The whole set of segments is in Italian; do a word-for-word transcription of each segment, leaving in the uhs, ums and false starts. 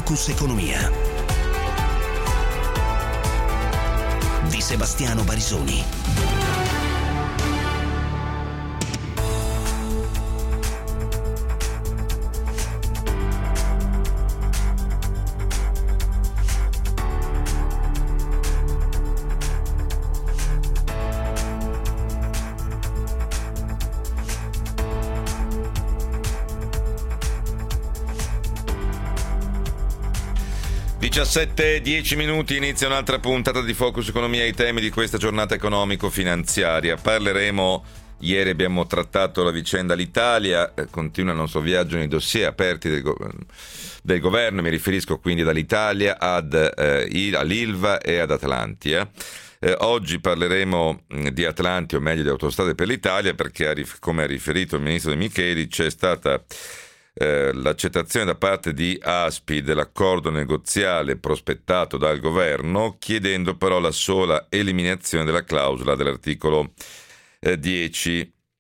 Focus Economia di Sebastiano Barisoni. diciassette e dieci minuti, inizia un'altra puntata di Focus Economia, i temi di questa giornata economico-finanziaria. Parleremo, ieri abbiamo trattato la vicenda all'Italia, eh, continua il nostro viaggio nei dossier aperti del, go- del governo, mi riferisco quindi dall'Italia ad, eh, all'Ilva e ad Atlantia. Eh, oggi parleremo mh, di Atlantia, o meglio di Autostrade per l'Italia, perché come ha riferito il ministro De Micheli c'è stata Eh, l'accettazione da parte di ASPI dell'accordo negoziale prospettato dal governo, chiedendo però la sola eliminazione della clausola dell'articolo eh, dieci,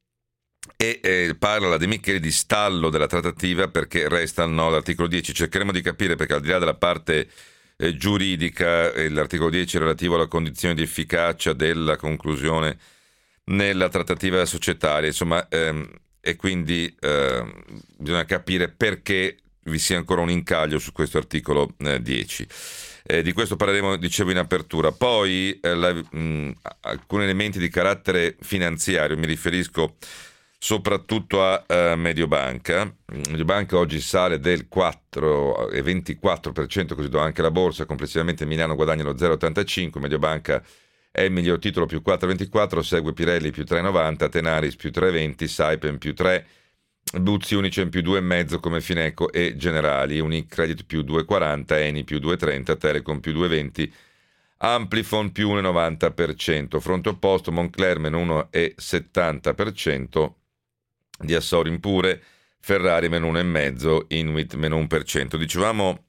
e eh, parla la De Micheli di stallo della trattativa perché resta il no all'articolo dieci. Cercheremo di capire, perché al di là della parte eh, giuridica, eh, l'articolo dieci è relativo alla condizione di efficacia della conclusione nella trattativa societaria, insomma ehm, e quindi eh, bisogna capire perché vi sia ancora un incaglio su questo articolo eh, dieci. Eh, di questo parleremo, dicevo, in apertura. Poi eh, la, mh, alcuni elementi di carattere finanziario, mi riferisco soprattutto a uh, Mediobanca. Mediobanca oggi sale del quattro virgola ventiquattro per cento, così do anche la borsa, complessivamente Milano guadagna lo zero virgola ottantacinque, Mediobanca è il miglior titolo, più quattro virgola ventiquattro, segue Pirelli più tre virgola novanta, Tenaris più tre virgola venti, Saipem più tre, Buzzi Unicem più due virgola cinque come Fineco e Generali, Unicredit più due virgola quaranta, Eni più due virgola trenta, Telecom più due virgola venti, Amplifon più uno virgola novanta per cento. Fronte opposto Moncler meno uno virgola settanta per cento, di Assorin pure, Ferrari meno uno virgola cinque, Inuit meno uno per cento. Dicevamo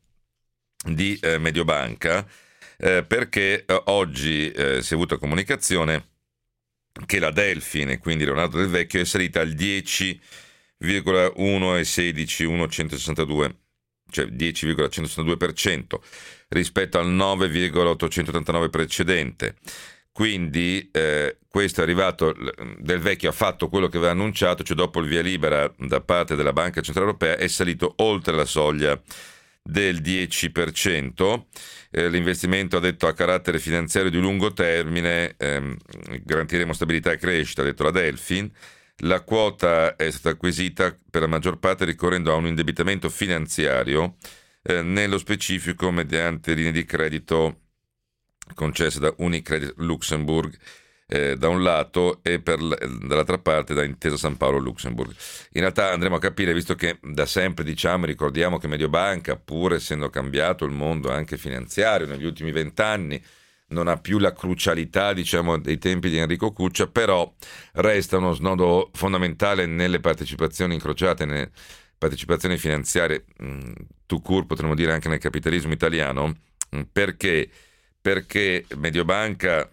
di eh, Mediobanca Eh, perché eh, oggi eh, si è avuta comunicazione che la Delfin, e quindi Leonardo Del Vecchio, è salita al dieci virgola centosedici, centosessantadue, cioè dieci virgola centosessantadue per cento rispetto al nove virgola ottocentottantanove precedente. Quindi eh, questo è arrivato, Del Vecchio ha fatto quello che aveva annunciato, cioè dopo il via libera da parte della Banca Centrale Europea è salito oltre la soglia del dieci per cento. Eh, l'investimento, ha detto, ha carattere finanziario di lungo termine, ehm, garantiremo stabilità e crescita, ha detto la Delfin. La quota è stata acquisita per la maggior parte ricorrendo a un indebitamento finanziario, eh, nello specifico mediante linee di credito concesse da Unicredit Luxembourg Eh, da un lato e per l- dall'altra parte da Intesa San Paolo Luxembourg. In realtà andremo a capire, visto che da sempre diciamo, ricordiamo che Mediobanca, pur essendo cambiato il mondo anche finanziario negli ultimi vent'anni, non ha più la crucialità, diciamo, dei tempi di Enrico Cuccia, però resta uno snodo fondamentale nelle partecipazioni incrociate, nelle partecipazioni finanziarie, mh, tout court, potremmo dire anche nel capitalismo italiano, mh, perché perché Mediobanca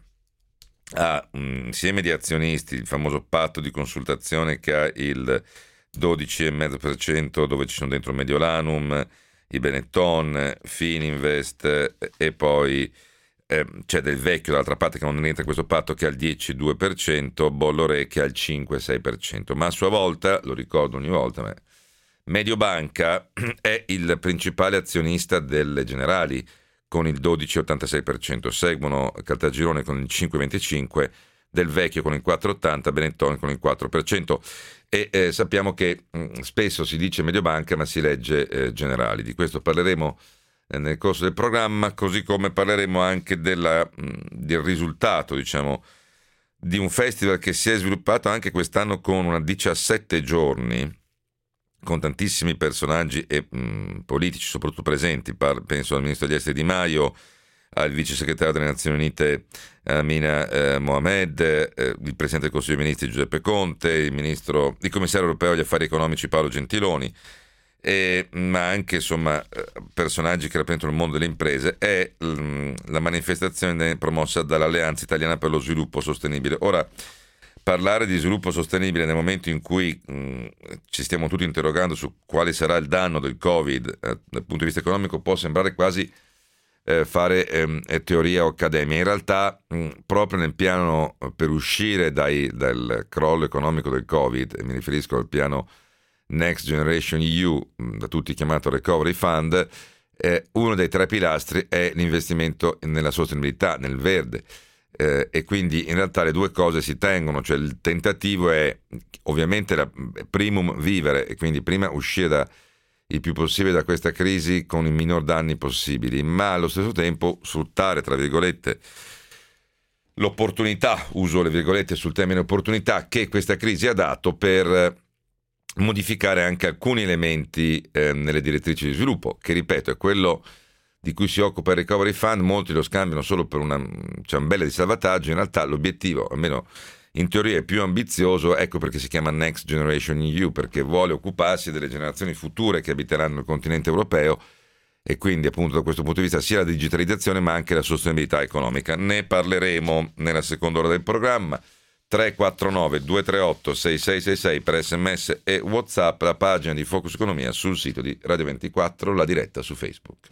ha um, insieme di azionisti il famoso patto di consultazione che ha il dodici virgola cinque per cento, dove ci sono dentro Mediolanum, i Benetton, Fininvest, e poi eh, c'è Del Vecchio dall'altra parte che non entra in questo patto, che ha il dieci virgola due per cento, Bolloré che ha il cinque virgola sei per cento. Ma a sua volta, lo ricordo ogni volta, ma Mediobanca è il principale azionista delle Generali con il dodici virgola ottantasei per cento, seguono Caltagirone con il cinque virgola venticinque per cento, Del Vecchio con il quattro virgola ottanta per cento, Benetton con il quattro per cento, e eh, sappiamo che mh, spesso si dice Mediobanca ma si legge eh, Generali. Di questo parleremo eh, nel corso del programma, così come parleremo anche della, mh, del risultato, diciamo, di un festival che si è sviluppato anche quest'anno con una diciassette giorni, con tantissimi personaggi e mh, politici soprattutto presenti. Par- penso al ministro degli esteri Di Maio, al vice segretario delle Nazioni Unite Amina eh, Mohamed, eh, il presidente del Consiglio dei Ministri Giuseppe Conte, il ministro, il commissario europeo agli affari economici Paolo Gentiloni, e, ma anche insomma personaggi che rappresentano il mondo delle imprese. È mh, la manifestazione promossa dall'Alleanza Italiana per lo Sviluppo Sostenibile. Ora parlare di sviluppo sostenibile nel momento in cui mh, ci stiamo tutti interrogando su quale sarà il danno del Covid eh, dal punto di vista economico può sembrare quasi eh, fare eh, teoria o accademia. In realtà mh, proprio nel piano per uscire dai, dal crollo economico del Covid, e mi riferisco al piano Next Generation E U, mh, da tutti chiamato Recovery Fund, eh, uno dei tre pilastri è l'investimento nella sostenibilità, nel verde. Eh, e quindi in realtà le due cose si tengono, cioè il tentativo è ovviamente la primum vivere e quindi prima uscire da, il più possibile da questa crisi con i minor danni possibili, ma allo stesso tempo sfruttare tra virgolette l'opportunità, uso le virgolette sul termine opportunità, che questa crisi ha dato per modificare anche alcuni elementi eh, nelle direttrici di sviluppo, che ripeto è quello di cui si occupa il Recovery Fund. Molti lo scambiano solo per una ciambella di salvataggio, in realtà l'obiettivo, almeno in teoria, è più ambizioso, ecco perché si chiama Next Generation E U, perché vuole occuparsi delle generazioni future che abiteranno il continente europeo e quindi appunto da questo punto di vista sia la digitalizzazione ma anche la sostenibilità economica. Ne parleremo nella seconda ora del programma. Tre quattro nove due tre otto sei sei sei sei per sms e WhatsApp, la pagina di Focus Economia sul sito di Radio ventiquattro, la diretta su Facebook.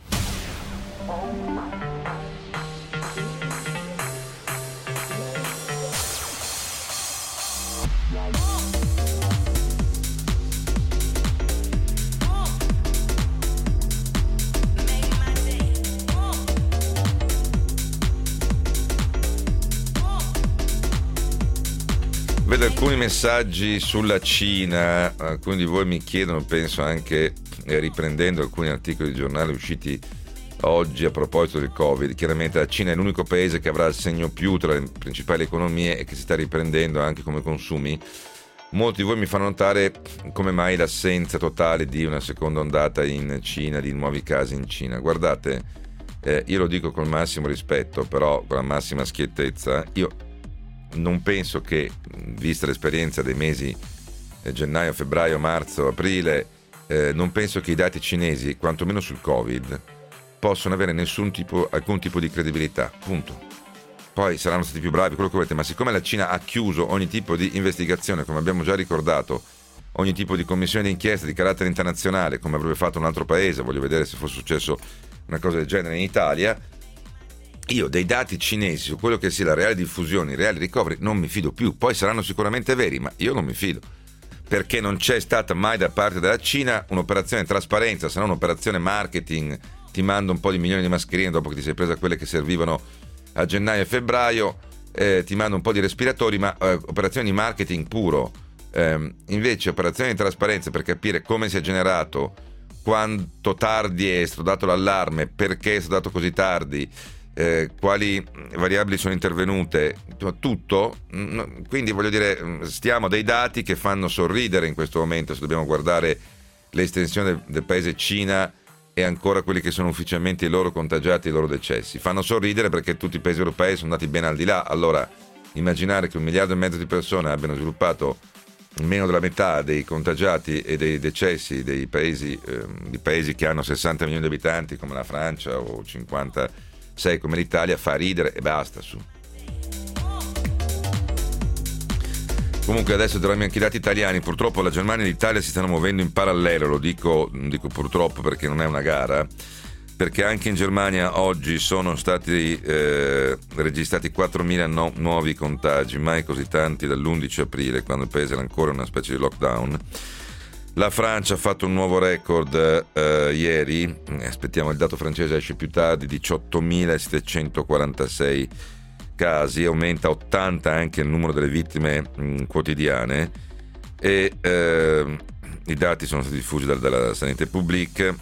Vedo alcuni messaggi sulla Cina, alcuni di voi mi chiedono, penso anche eh, riprendendo alcuni articoli di giornale usciti oggi a proposito del Covid, chiaramente la Cina è l'unico paese che avrà il segno più tra le principali economie e che si sta riprendendo anche come consumi. Molti di voi mi fanno notare come mai l'assenza totale di una seconda ondata in Cina, di nuovi casi in Cina. Guardate, eh, io lo dico col massimo rispetto, però con la massima schiettezza, io non penso che, vista l'esperienza dei mesi eh, gennaio, febbraio, marzo, aprile, eh, non penso che i dati cinesi, quantomeno sul Covid, possano avere nessun tipo, alcun tipo di credibilità, punto. Poi saranno stati più bravi, quello che volete, ma siccome la Cina ha chiuso ogni tipo di investigazione, come abbiamo già ricordato, ogni tipo di commissione d'inchiesta di carattere internazionale, come avrebbe fatto un altro paese, voglio vedere se fosse successo una cosa del genere in Italia, io dei dati cinesi su quello che sia la reale diffusione, i reali ricoveri, non mi fido più. Poi saranno sicuramente veri, ma io non mi fido, perché non c'è stata mai da parte della Cina un'operazione trasparenza, se non un'operazione marketing, ti mando un po' di milioni di mascherine dopo che ti sei presa quelle che servivano a gennaio e febbraio, eh, ti mando un po' di respiratori, ma eh, operazioni di marketing puro. Eh, invece operazioni di trasparenza per capire come si è generato, quanto tardi è stato dato l'allarme, perché è stato dato così tardi, Eh, quali variabili sono intervenute, tutto. Quindi voglio dire, stiamo a dei dati che fanno sorridere in questo momento, se dobbiamo guardare l'estensione del, del paese Cina e ancora quelli che sono ufficialmente i loro contagiati e i loro decessi. Fanno sorridere perché tutti i paesi europei sono andati ben al di là. Allora immaginare che un miliardo e mezzo di persone abbiano sviluppato meno della metà dei contagiati e dei decessi dei paesi, eh, di paesi che hanno sessanta milioni di abitanti come la Francia o cinquanta sei come l'Italia, fa ridere e basta su. Comunque adesso daremo anche i dati italiani. Purtroppo la Germania e l'Italia si stanno muovendo in parallelo, lo dico, dico purtroppo perché non è una gara, perché anche in Germania oggi sono stati eh, registrati quattromila no, nuovi contagi, mai così tanti dall'undici aprile, quando il paese era ancora in una specie di lockdown. La Francia ha fatto un nuovo record eh, ieri, aspettiamo il dato francese, esce più tardi, diciottomilasettecentoquarantasei casi, aumenta a ottanta anche il numero delle vittime mh, quotidiane e eh, i dati sono stati diffusi dalla, dalla Santé Publique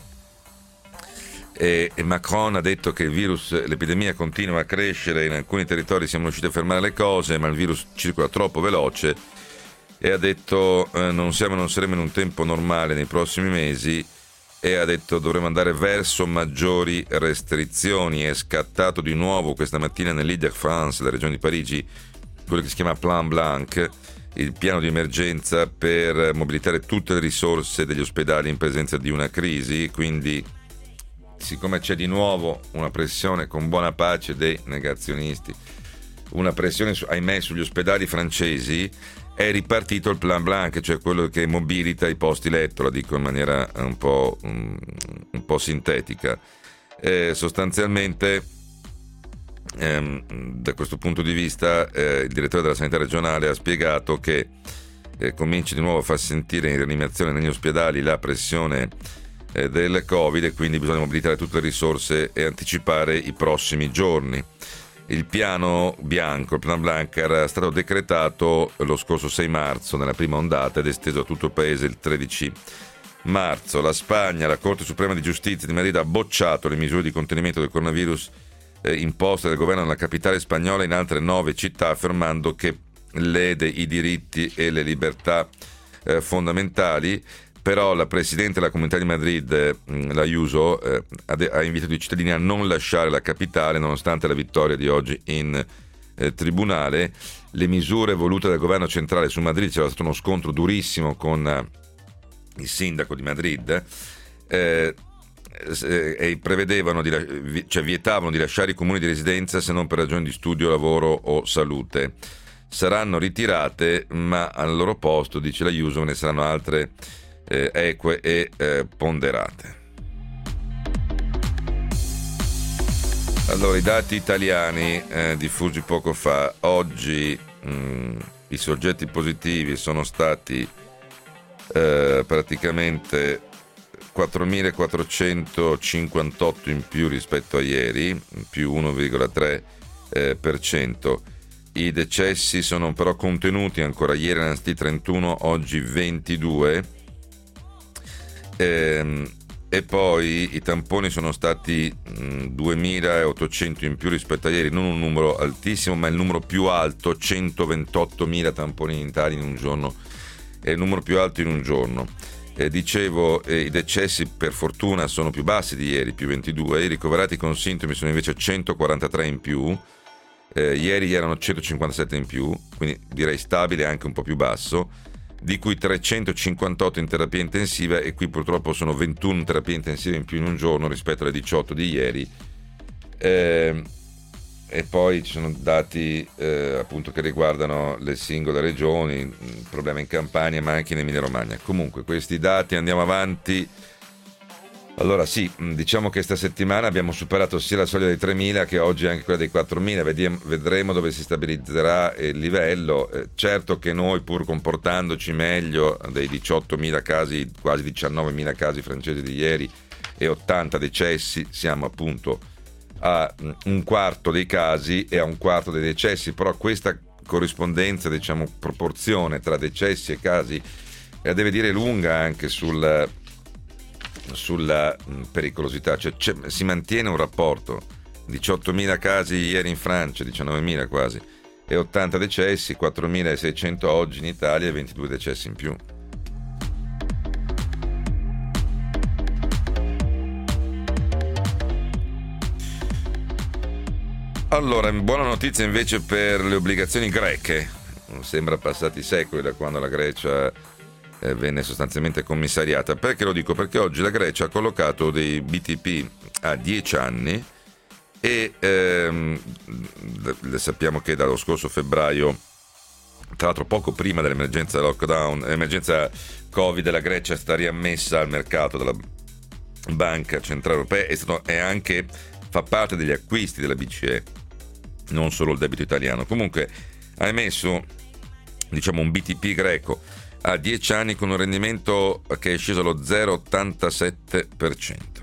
e, e Macron ha detto che il virus, l'epidemia continua a crescere, in alcuni territori siamo riusciti a fermare le cose, ma il virus circola troppo veloce. E ha detto eh, non siamo non saremo in un tempo normale nei prossimi mesi e ha detto dovremo andare verso maggiori restrizioni. È scattato di nuovo questa mattina nell'Île-de-France, la regione di Parigi, quello che si chiama Plan Blanc, il piano di emergenza per mobilitare tutte le risorse degli ospedali in presenza di una crisi. Quindi siccome c'è di nuovo una pressione con buona pace dei negazionisti una pressione, su, ahimè, sugli ospedali francesi, è ripartito il Plan Blanc, cioè quello che mobilita i posti letto, la dico in maniera un po', un, un po' sintetica. Eh, sostanzialmente, ehm, da questo punto di vista, eh, il direttore della sanità regionale ha spiegato che eh, comincia di nuovo a far sentire in rianimazione negli ospedali la pressione eh, del Covid, e quindi bisogna mobilitare tutte le risorse e anticipare i prossimi giorni. Il piano bianco, il Plan Blanc, era stato decretato lo scorso sei marzo nella prima ondata ed esteso a tutto il paese il tredici marzo. La Spagna, la Corte Suprema di Giustizia di Madrid, ha bocciato le misure di contenimento del coronavirus eh, imposte dal governo nella capitale spagnola e in altre nove città, affermando che lede i diritti e le libertà eh, fondamentali. Però la Presidente della Comunità di Madrid, eh, la Ayuso, eh, ha, de- ha invitato i cittadini a non lasciare la capitale nonostante la vittoria di oggi in eh, tribunale. Le misure volute dal governo centrale su Madrid, c'era stato uno scontro durissimo con eh, il sindaco di Madrid, eh, e prevedevano di, cioè vietavano di lasciare i comuni di residenza se non per ragioni di studio, lavoro o salute. Saranno ritirate, ma al loro posto, dice la Ayuso, ne saranno altre eh, eque e eh, ponderate. Allora, i dati italiani eh, diffusi poco fa. Oggi mh, i soggetti positivi sono stati eh, praticamente quattromilaquattrocentocinquantotto in più rispetto a ieri, più uno virgola tre per cento. I decessi sono però contenuti ancora, ieri erano stati trentuno, oggi ventidue, ehm, e poi i tamponi sono stati mh, duemilaottocento in più rispetto a ieri, non un numero altissimo, ma il numero più alto, centoventottomila tamponi in Italia in un giorno, è il numero più alto in un giorno. Eh, dicevo, eh, i decessi per fortuna sono più bassi di ieri, più ventidue, i ricoverati con sintomi sono invece centoquarantatré in più, eh, ieri erano centocinquantasette in più, quindi direi stabile, anche un po' più basso, di cui trecentocinquantotto in terapia intensiva, e qui purtroppo sono ventuno in terapia intensiva in più in un giorno rispetto alle diciotto di ieri. Eh, e poi ci sono dati eh, appunto che riguardano le singole regioni, problemi in Campania ma anche in Emilia Romagna. Comunque questi dati, andiamo avanti. Allora sì, diciamo che questa settimana abbiamo superato sia la soglia dei tremila che oggi anche quella dei quattromila, Vediamo, vedremo dove si stabilizzerà il livello. Eh, certo che noi, pur comportandoci meglio dei diciottomila casi, quasi diciannovemila casi francesi di ieri e ottanta decessi, siamo appunto a un quarto dei casi e a un quarto dei decessi, però questa corrispondenza, diciamo, proporzione tra decessi e casi la deve dire lunga anche sul, sulla pericolosità, cioè si mantiene un rapporto, diciottomila casi ieri in Francia, diciannovemila quasi, e ottanta decessi, quattromilaseicento oggi in Italia e ventidue decessi in più. Allora, buona notizia invece per le obbligazioni greche. Sembra passati secoli da quando la Grecia eh, venne sostanzialmente commissariata. Perché lo dico? Perché oggi la Grecia ha collocato dei B T P a dieci anni e ehm, sappiamo che dallo scorso febbraio, tra l'altro poco prima dell'emergenza lockdown, l'emergenza Covid, la Grecia è stata riammessa al mercato della Banca Centrale Europea e stato, è anche fa parte degli acquisti della B C E, non solo il debito italiano. Comunque ha emesso, diciamo, un B T P greco a dieci anni con un rendimento che è sceso allo zero virgola ottantasette per cento.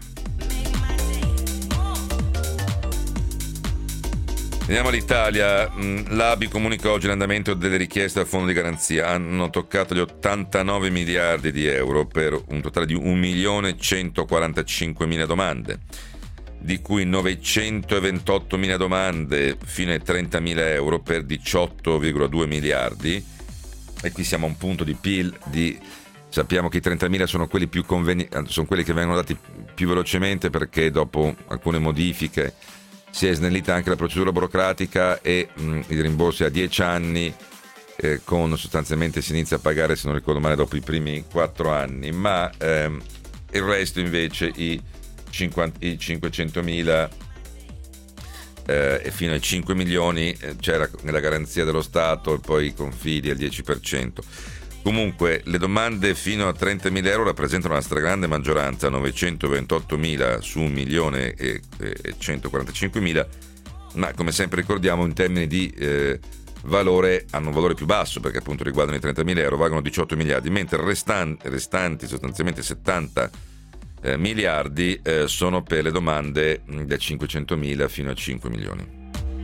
Veniamo all'Italia. L'A B I comunica oggi l'andamento delle richieste al fondo di garanzia. Hanno toccato gli ottantanove miliardi di euro per un totale di un milione centoquarantacinquemila domande, di cui novecentoventottomila domande fino ai trentamila euro per diciotto virgola due miliardi, e qui siamo a un punto di P I L di, sappiamo che i trentamila sono quelli più convenienti, sono quelli che vengono dati più velocemente perché dopo alcune modifiche si è snellita anche la procedura burocratica e mh, i rimborsi a dieci anni, eh, con sostanzialmente si inizia a pagare, se non ricordo male, dopo i primi quattro anni, ma ehm, il resto invece i i cinquecentomila eh, e fino ai cinque milioni eh, c'era la garanzia dello Stato e poi i confidi al dieci per cento. Comunque le domande fino a trentamila euro rappresentano la stragrande maggioranza, novecentoventottomila su un milione e centoquarantacinquemila, ma come sempre ricordiamo in termini di eh, valore hanno un valore più basso, perché appunto riguardano i trentamila euro, valgono diciotto miliardi, mentre i restan- restanti sostanzialmente settanta eh, miliardi eh, sono per le domande mh, da cinquecentomila fino a cinque milioni.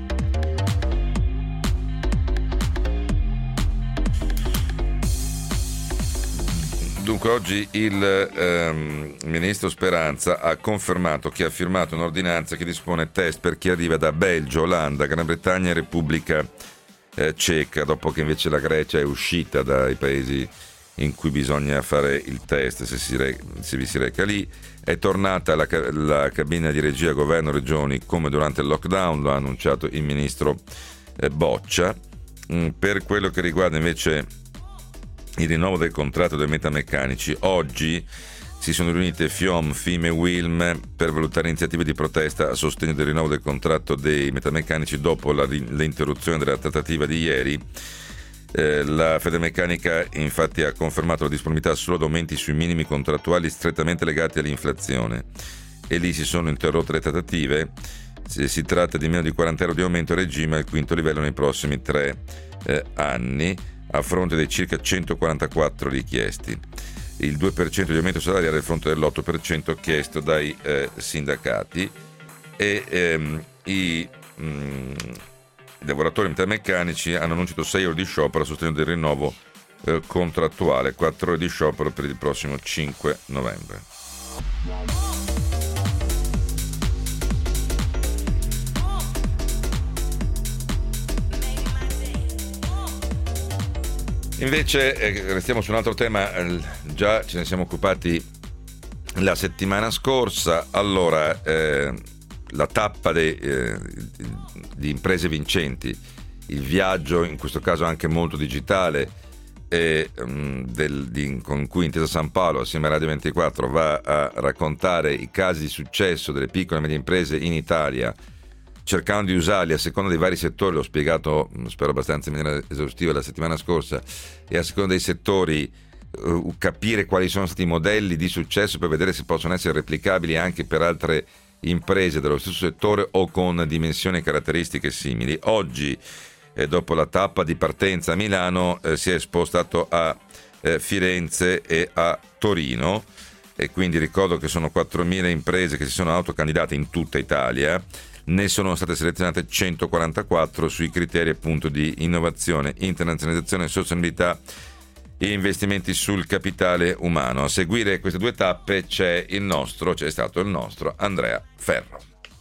Dunque oggi il ehm, ministro Speranza ha confermato che ha firmato un'ordinanza che dispone test per chi arriva da Belgio, Olanda, Gran Bretagna e Repubblica eh, Ceca, dopo che invece la Grecia è uscita dai paesi in cui bisogna fare il test se, si re- se vi si reca lì. È tornata la, ca- la cabina di regia governo-regioni come durante il lockdown, lo ha annunciato il ministro eh, Boccia. Mm, per quello che riguarda invece il rinnovo del contratto dei metalmeccanici, oggi si sono riunite FIOM, FIM e WILM per valutare iniziative di protesta a sostegno del rinnovo del contratto dei metalmeccanici dopo la, l'interruzione della trattativa di ieri. Eh, la Federmeccanica infatti ha confermato la disponibilità solo ad aumenti sui minimi contrattuali strettamente legati all'inflazione, e lì si sono interrotte le trattative. Si, si tratta di meno di quaranta euro di aumento a regime al quinto livello nei prossimi tre eh, anni, a fronte dei circa centoquarantaquattro richiesti. Il due per cento di aumento salariale a fronte dell'otto per cento chiesto dai eh, sindacati, e ehm, i, mh, i lavoratori metalmeccanici hanno annunciato sei ore di sciopero a sostegno del rinnovo eh, contrattuale, quattro ore di sciopero per il prossimo cinque novembre. Invece eh, restiamo su un altro tema, eh, già ce ne siamo occupati la settimana scorsa. Allora, eh, la tappa de, eh, di imprese vincenti, il viaggio, in questo caso anche molto digitale, eh, del, di, con cui Intesa San Paolo assieme a Radio ventiquattro va a raccontare i casi di successo delle piccole e medie imprese in Italia, cercando di usarli a seconda dei vari settori. L'ho spiegato, spero abbastanza in maniera esaustiva, la settimana scorsa, e a seconda dei settori uh, capire quali sono stati i modelli di successo per vedere se possono essere replicabili anche per altre imprese dello stesso settore o con dimensioni e caratteristiche simili. Oggi, eh, dopo la tappa di partenza a Milano, eh, si è spostato a eh, Firenze e a Torino, e quindi ricordo che sono quattromila imprese che si sono autocandidate in tutta Italia. Ne sono state selezionate centoquarantaquattro sui criteri appunto di innovazione, internazionalizzazione, sostenibilità e investimenti sul capitale umano. A seguire queste due tappe c'è il nostro, c'è stato il nostro Andrea Ferro.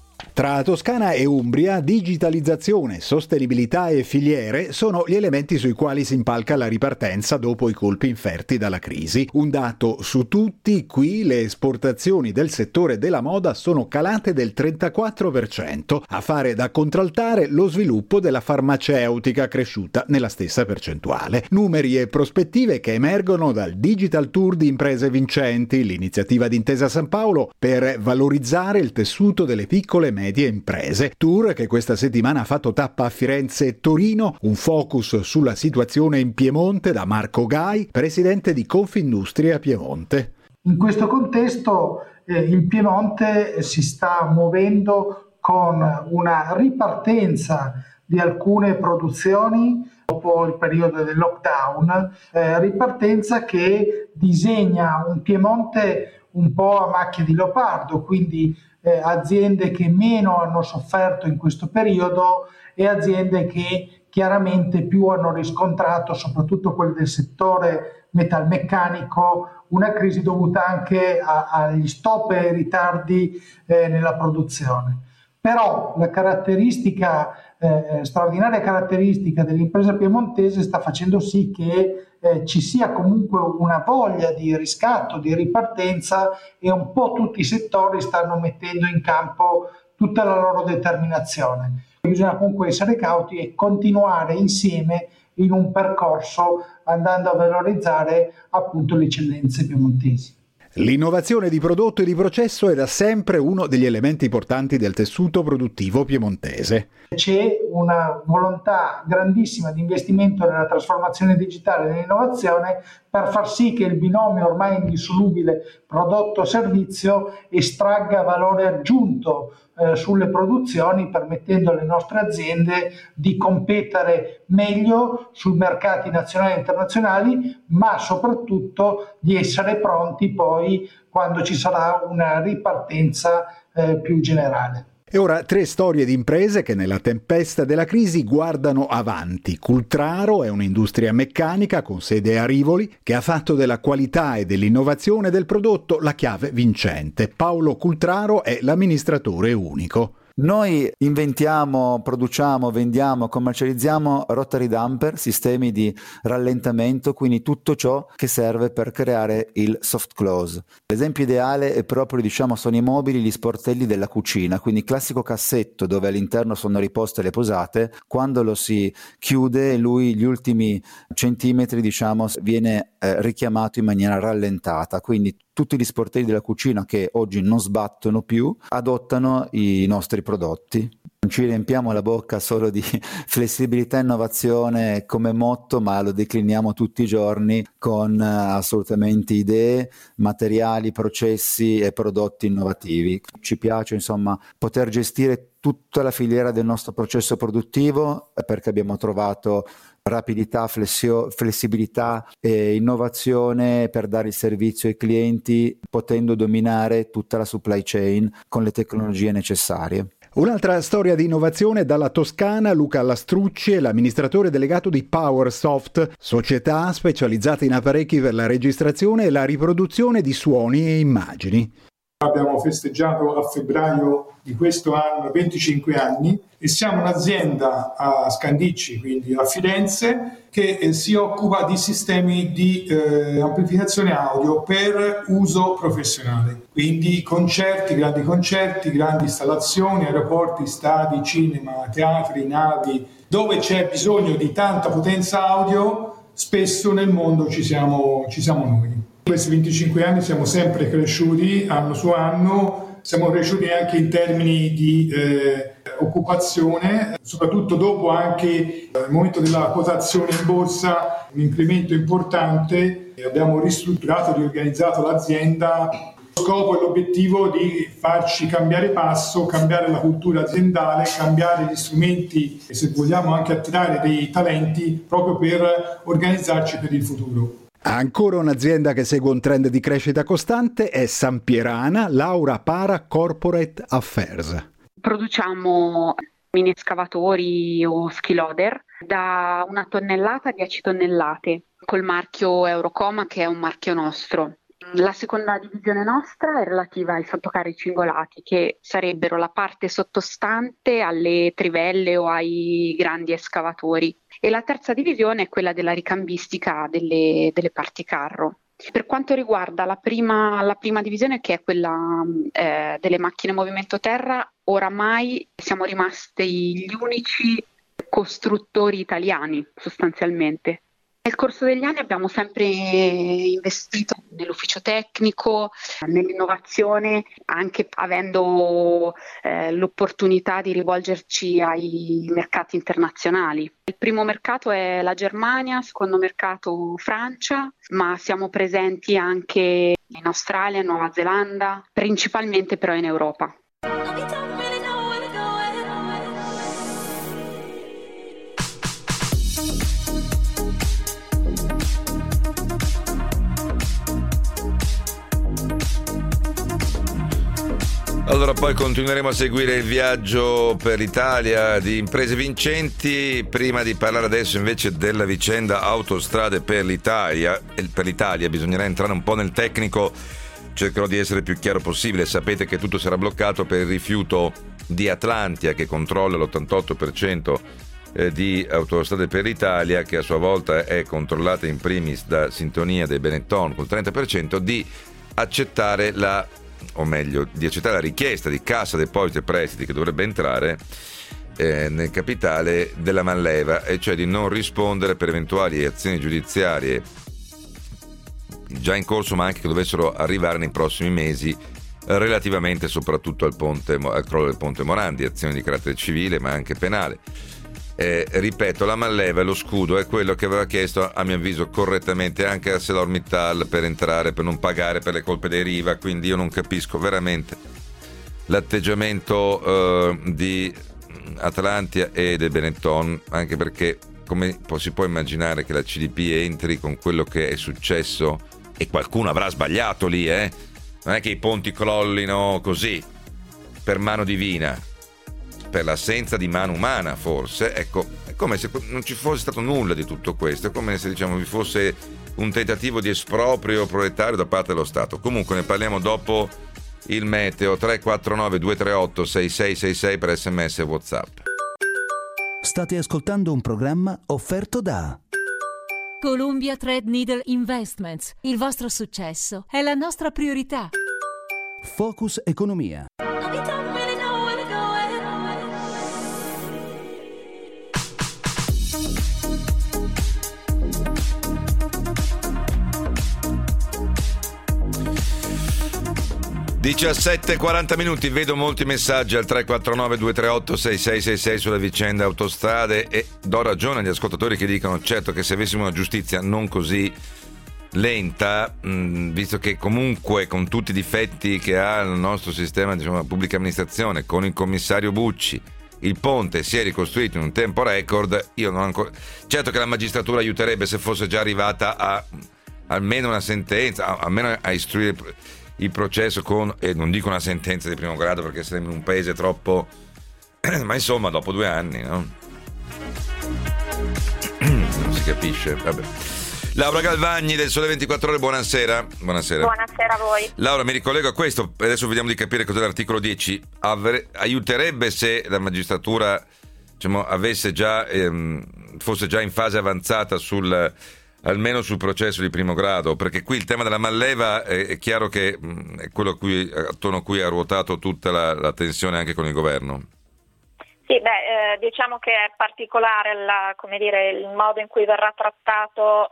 Tra Toscana e Umbria, digitalizzazione, sostenibilità e filiere sono gli elementi sui quali si impalca la ripartenza dopo i colpi inferti dalla crisi. Un dato su tutti: qui le esportazioni del settore della moda sono calate del trentaquattro per cento, a fare da contraltare lo sviluppo della farmaceutica, cresciuta nella stessa percentuale. Numeri e prospettive che emergono dal Digital Tour di Imprese Vincenti, l'iniziativa di Intesa San Paolo per valorizzare il tessuto delle piccole e medie imprese. Tour che questa settimana ha fatto tappa a Firenze e Torino, un focus sulla situazione in Piemonte da Marco Gai, presidente di Confindustria Piemonte. In questo contesto eh, il Piemonte si sta muovendo con una ripartenza di alcune produzioni dopo il periodo del lockdown, eh, ripartenza che disegna un Piemonte un po' a macchia di leopardo, quindi Eh, aziende che meno hanno sofferto in questo periodo e aziende che chiaramente più hanno riscontrato, soprattutto quelle del settore metalmeccanico, una crisi dovuta anche a, agli stop e ritardi eh, nella produzione. Però la caratteristica, eh, straordinaria caratteristica dell'impresa piemontese sta facendo sì che Eh, ci sia comunque una voglia di riscatto, di ripartenza, e un po' tutti i settori stanno mettendo in campo tutta la loro determinazione. Bisogna comunque essere cauti e continuare insieme in un percorso andando a valorizzare appunto le eccellenze piemontesi. L'innovazione di prodotto e di processo è da sempre uno degli elementi portanti del tessuto produttivo piemontese. C'è una volontà grandissima di investimento nella trasformazione digitale e nell'innovazione per far sì che il binomio ormai indissolubile prodotto-servizio estragga valore aggiunto eh, sulle produzioni, permettendo alle nostre aziende di competere meglio sui mercati nazionali e internazionali, ma soprattutto di essere pronti poi quando ci sarà una ripartenza eh, più generale. E ora tre storie di imprese che nella tempesta della crisi guardano avanti. Cultraro è un'industria meccanica con sede a Rivoli che ha fatto della qualità e dell'innovazione del prodotto la chiave vincente. Paolo Cultraro è l'amministratore unico. Noi inventiamo, produciamo, vendiamo, commercializziamo rotary damper, sistemi di rallentamento, quindi tutto ciò che serve per creare il soft close. L'esempio ideale è proprio, diciamo, sono i mobili, gli sportelli della cucina, quindi classico cassetto dove all'interno sono riposte le posate, quando lo si chiude lui gli ultimi centimetri, diciamo, viene eh, richiamato in maniera rallentata, quindi tutti gli sportelli della cucina che oggi non sbattono più adottano i nostri prodotti. Non ci riempiamo la bocca solo di flessibilità e innovazione come motto, ma lo decliniamo tutti i giorni con assolutamente idee, materiali, processi e prodotti innovativi. Ci piace, insomma, poter gestire tutta la filiera del nostro processo produttivo perché abbiamo trovato rapidità, flessio, flessibilità e innovazione per dare il servizio ai clienti, potendo dominare tutta la supply chain con le tecnologie necessarie. Un'altra storia di innovazione dalla Toscana. Luca Lastrucci è l'amministratore delegato di PowerSoft, società specializzata in apparecchi per la registrazione e la riproduzione di suoni e immagini. Abbiamo festeggiato a febbraio di questo anno venticinque anni e siamo un'azienda a Scandicci, quindi a Firenze, che eh, si occupa di sistemi di eh, amplificazione audio per uso professionale. Quindi concerti, grandi concerti, grandi installazioni, aeroporti, stadi, cinema, teatri, navi, dove c'è bisogno di tanta potenza audio, spesso nel mondo ci siamo, ci siamo noi. In questi venticinque anni siamo sempre cresciuti anno su anno, siamo cresciuti anche in termini di eh, occupazione, soprattutto dopo anche eh, il momento della quotazione in borsa, un incremento importante. Abbiamo ristrutturato, riorganizzato l'azienda. Lo scopo e l'obiettivo di farci cambiare passo, cambiare la cultura aziendale, cambiare gli strumenti e, se vogliamo, anche attirare dei talenti proprio per organizzarci per il futuro. Ancora un'azienda che segue un trend di crescita costante è Sampierana, Laura Para Corporate Affairs. Produciamo mini escavatori o skiloader da una tonnellata a dieci tonnellate col marchio Eurocoma, che è un marchio nostro. La seconda divisione nostra è relativa ai sottocarri cingolati, che sarebbero la parte sottostante alle trivelle o ai grandi escavatori. E la terza divisione è quella della ricambistica delle, delle parti carro. Per quanto riguarda la prima, la prima divisione, che è quella eh, delle macchine movimento terra, oramai siamo rimasti gli unici costruttori italiani sostanzialmente. Nel corso degli anni abbiamo sempre investito nell'ufficio tecnico, nell'innovazione, anche avendo eh, l'opportunità di rivolgerci ai mercati internazionali. Il primo mercato è la Germania, il secondo mercato Francia, ma siamo presenti anche in Australia, Nuova Zelanda, principalmente però in Europa. Allora poi continueremo a seguire il viaggio per l'Italia di imprese vincenti. Prima di parlare adesso invece della vicenda Autostrade per l'Italia, per l'Italia bisognerà entrare un po' nel tecnico, cercherò di essere il più chiaro possibile. Sapete che tutto sarà bloccato per il rifiuto di Atlantia, che controlla l'ottantotto per cento di Autostrade per l'Italia, che a sua volta è controllata in primis da Sintonia dei Benetton col trenta per cento, di accettare la o meglio di accettare la richiesta di Cassa Depositi e Prestiti, che dovrebbe entrare eh, nel capitale della Manleva, e cioè di non rispondere per eventuali azioni giudiziarie già in corso ma anche che dovessero arrivare nei prossimi mesi, relativamente soprattutto al, ponte, al crollo del ponte Morandi, azioni di carattere civile ma anche penale. Eh, ripeto, la manleva e lo scudo è quello che aveva chiesto, a mio avviso correttamente, anche ArcelorMittal per entrare, per non pagare per le colpe dei Riva, quindi io non capisco veramente l'atteggiamento eh, di Atlantia e del Benetton, anche perché come si può immaginare che la C D P entri con quello che è successo, e qualcuno avrà sbagliato lì, eh? Non è che i ponti crollino così per mano divina, per l'assenza di mano umana forse. Ecco, è come se non ci fosse stato nulla di tutto questo, è come se diciamo vi fosse un tentativo di esproprio proletario da parte dello Stato. Comunque ne parliamo dopo il meteo. Tre quattro nove due tre otto sei sei sei sei per sms e WhatsApp. State ascoltando un programma offerto da Columbia Threadneedle Investments. Il vostro successo è la nostra priorità. Focus Economia. diciassette e quaranta minuti, vedo molti messaggi al tre quattro nove due tre otto sei sei sei sei sulla vicenda autostrade, e do ragione agli ascoltatori che dicono certo che se avessimo una giustizia non così lenta, mh, visto che comunque con tutti i difetti che ha il nostro sistema, diciamo, la pubblica amministrazione, con il commissario Bucci, il ponte si è ricostruito in un tempo record. Io non ancora, certo che la magistratura aiuterebbe se fosse già arrivata a almeno una sentenza, a, almeno a istruire il processo con, e non dico una sentenza di primo grado perché saremmo in un paese troppo, ma insomma dopo due anni, no? Non si capisce, vabbè. Laura Galvagni del Sole ventiquattro Ore, buonasera. Buonasera. Buonasera a voi. Laura, mi ricollego a questo, adesso vediamo di capire cos'è l'articolo dieci. Avre, aiuterebbe se la magistratura, diciamo, avesse già ehm, fosse già in fase avanzata sul almeno sul processo di primo grado, perché qui il tema della manleva è, è chiaro che mh, è quello a cui, attorno a cui ha ruotato tutta la, la tensione anche con il governo. Sì, beh, eh, diciamo che è particolare la, come dire, il modo in cui verrà trattato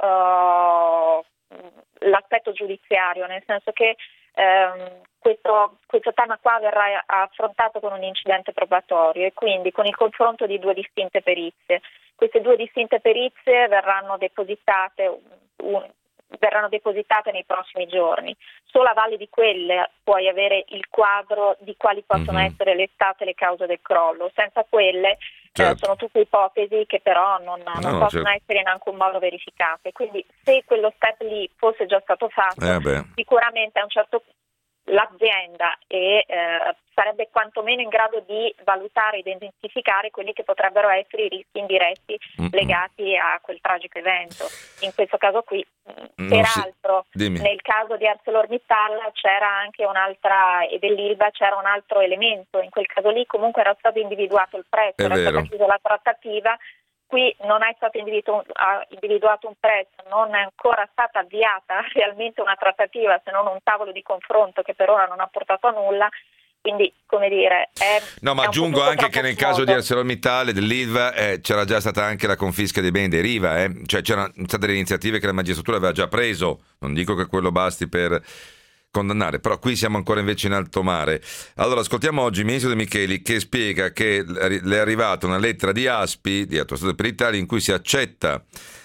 uh, l'aspetto giudiziario, nel senso che um, questo, questo tema qua verrà affrontato con un incidente probatorio e quindi con il confronto di due distinte perizie. Queste due distinte perizie verranno depositate, un, verranno depositate nei prossimi giorni. Solo a valle di quelle puoi avere il quadro di quali possono mm-hmm. essere le state le cause del crollo. Senza quelle certo. eh, sono tutte ipotesi che però non, non no, possono certo. essere in alcun modo verificate. Quindi se quello step lì fosse già stato fatto, eh sicuramente a un certo punto l'azienda e, eh, sarebbe quantomeno in grado di valutare e identificare quelli che potrebbero essere i rischi indiretti Mm-mm. legati a quel tragico evento. In questo caso qui, non peraltro, si... nel caso di ArcelorMittal c'era anche un'altra, e dell'Ilva c'era un altro elemento. In quel caso lì comunque era stato individuato il prezzo, è era vero. stata chiusa la trattativa. Qui non è stato individuato, individuato un prezzo, non è ancora stata avviata realmente una trattativa, se non un tavolo di confronto che per ora non ha portato a nulla. Quindi, come dire, è, no, ma è aggiungo anche che nel smodo. caso di ArcelorMittal e dell'Ilva eh, c'era già stata anche la confisca dei beni dei Riva, eh? Cioè c'erano state delle iniziative che la magistratura aveva già preso. Non dico che quello basti per condannare, però qui siamo ancora invece in alto mare. Allora ascoltiamo oggi il ministro De Micheli che spiega che le è arrivata una lettera di ASPI, di Autostrade per l'Italia, in cui si accetta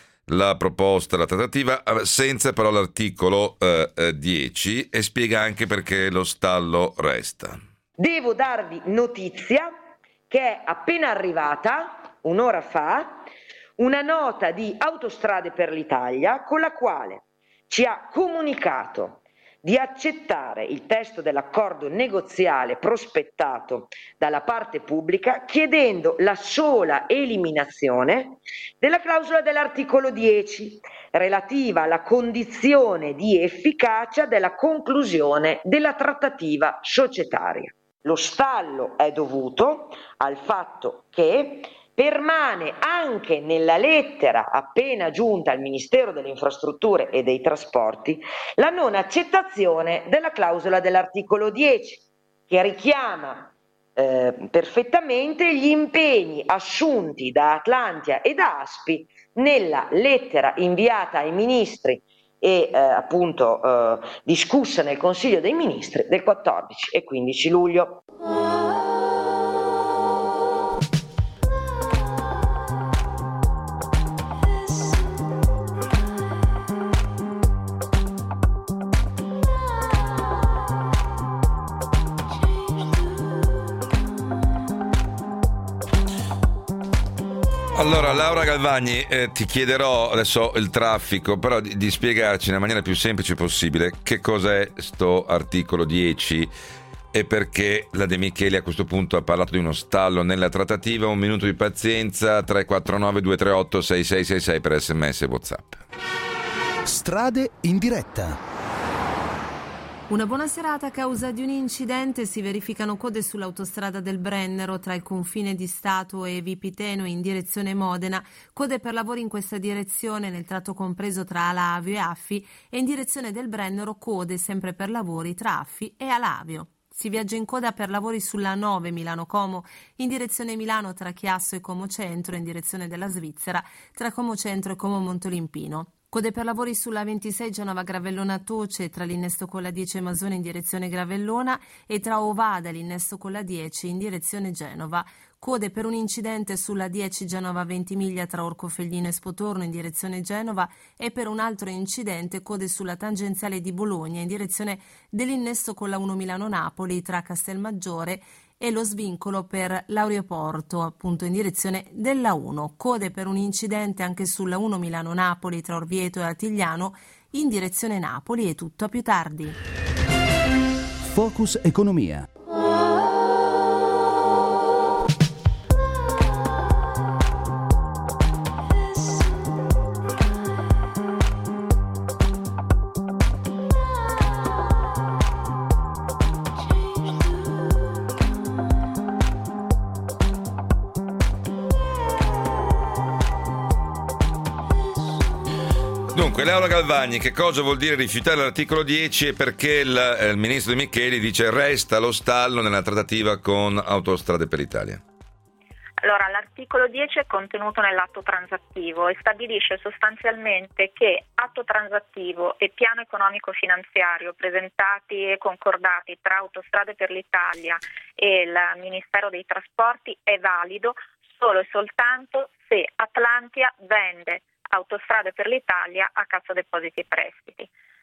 la proposta, la trattativa, senza però l'articolo eh, dieci, e spiega anche perché lo stallo resta. Devo darvi notizia che è appena arrivata, un'ora fa, una nota di Autostrade per l'Italia con la quale ci ha comunicato di accettare il testo dell'accordo negoziale prospettato dalla parte pubblica, chiedendo la sola eliminazione della clausola dell'articolo dieci, relativa alla condizione di efficacia della conclusione della trattativa societaria. Lo stallo è dovuto al fatto che permane anche nella lettera appena giunta al Ministero delle Infrastrutture e dei Trasporti la non accettazione della clausola dell'articolo dieci, che richiama eh, perfettamente gli impegni assunti da Atlantia e da ASPI nella lettera inviata ai ministri e eh, appunto eh, discussa nel Consiglio dei Ministri del quattordici e quindici luglio. Allora, Laura Galvagni, eh, ti chiederò adesso il traffico, però di, di spiegarci nella maniera più semplice possibile che cos'è sto articolo dieci e perché la De Micheli a questo punto ha parlato di uno stallo nella trattativa. Un minuto di pazienza, tre quattro nove due tre otto sei sei sei sei per sms e WhatsApp. Strade in diretta. Una buona serata. A causa di un incidente si verificano code sull'autostrada del Brennero tra il confine di Stato e Vipiteno in direzione Modena, code per lavori in questa direzione nel tratto compreso tra Alavio e Affi, e in direzione del Brennero code sempre per lavori tra Affi e Alavio. Si viaggia in coda per lavori sulla nove Milano-Como in direzione Milano tra Chiasso e Como Centro, in direzione della Svizzera tra Como Centro e Como Montolimpino. Code per lavori sulla ventisei Genova-Gravellona-Toce tra l'innesto con la dieci e Masone in direzione Gravellona e tra Ovada e l'innesto con la dieci in direzione Genova. Code per un incidente sulla dieci Genova-Ventimiglia tra Orcofelglino e Spotorno in direzione Genova e per un altro incidente code sulla tangenziale di Bologna in direzione dell'innesto con la uno Milano-Napoli tra Castelmaggiore e lo svincolo per l'aeroporto appunto in direzione della uno. Code per un incidente anche sulla uno Milano-Napoli tra Orvieto e Attigliano in direzione Napoli. E tutto a più tardi. Focus Economia. Dunque, Laura Galvagni, che cosa vuol dire rifiutare l'articolo dieci e perché il, eh, il ministro De Micheli dice resta lo stallo nella trattativa con Autostrade per l'Italia? Allora, l'articolo dieci è contenuto nell'atto transattivo e stabilisce sostanzialmente che atto transattivo e piano economico finanziario presentati e concordati tra Autostrade per l'Italia e il Ministero dei Trasporti è valido solo e soltanto se Atlantia vende Autostrade per l'Italia a Cassa Depositi e Prestiti.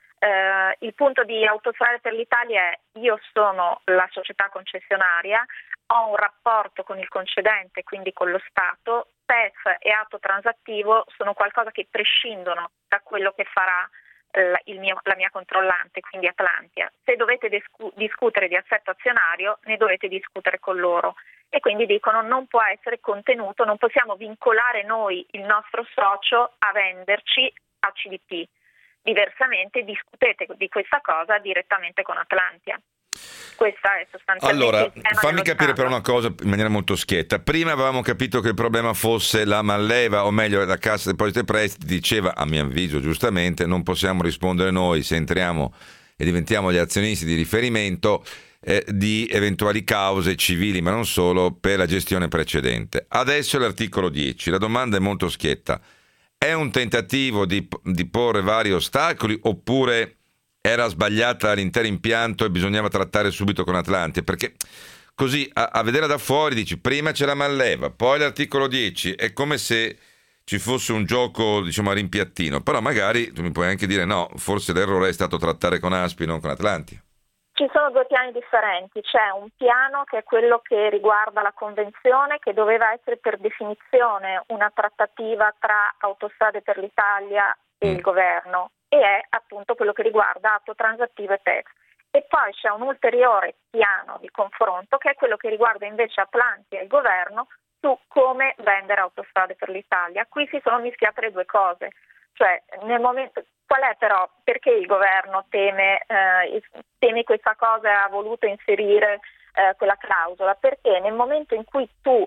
Eh, il punto di Autostrade per l'Italia è: io sono la società concessionaria, ho un rapporto con il concedente, quindi con lo Stato. P E F e atto transattivo sono qualcosa che prescindono da quello che farà eh, il mio, la mia controllante, quindi Atlantia. Se dovete discu- discutere di assetto azionario, ne dovete discutere con loro. E quindi dicono non può essere contenuto, non possiamo vincolare noi il nostro socio a venderci a C D P. Diversamente discutete di questa cosa direttamente con Atlantia. Questa è sostanzialmente allora, il tema fammi dello capire Stato. però una cosa in maniera molto schietta. Prima avevamo capito che il problema fosse la manleva, o meglio la Cassa Depositi e Prestiti diceva, a mio avviso giustamente, non possiamo rispondere noi se entriamo e diventiamo gli azionisti di riferimento eh, di eventuali cause civili, ma non solo, per la gestione precedente. Adesso l'articolo dieci, la domanda è molto schietta. È un tentativo di, di porre vari ostacoli oppure era sbagliata l'intero impianto e bisognava trattare subito con Atlantia? Perché così a, a vederla da fuori dici prima c'è la manleva, poi l'articolo dieci, è come se ci fosse un gioco diciamo a rimpiattino, però magari tu mi puoi anche dire no, forse l'errore è stato trattare con Aspi, non con Atlantia. Ci sono due piani differenti, c'è un piano che è quello che riguarda la convenzione, che doveva essere per definizione una trattativa tra Autostrade per l'Italia e mm. il governo, e è appunto quello che riguarda atto transattivo e P E F. E poi c'è un ulteriore piano di confronto che è quello che riguarda invece Atlantia e il governo su come vendere Autostrade per l'Italia. Qui si sono mischiate le due cose, cioè nel momento qual è però perché il governo teme, eh, teme questa cosa e ha voluto inserire eh, quella clausola? Perché nel momento in cui tu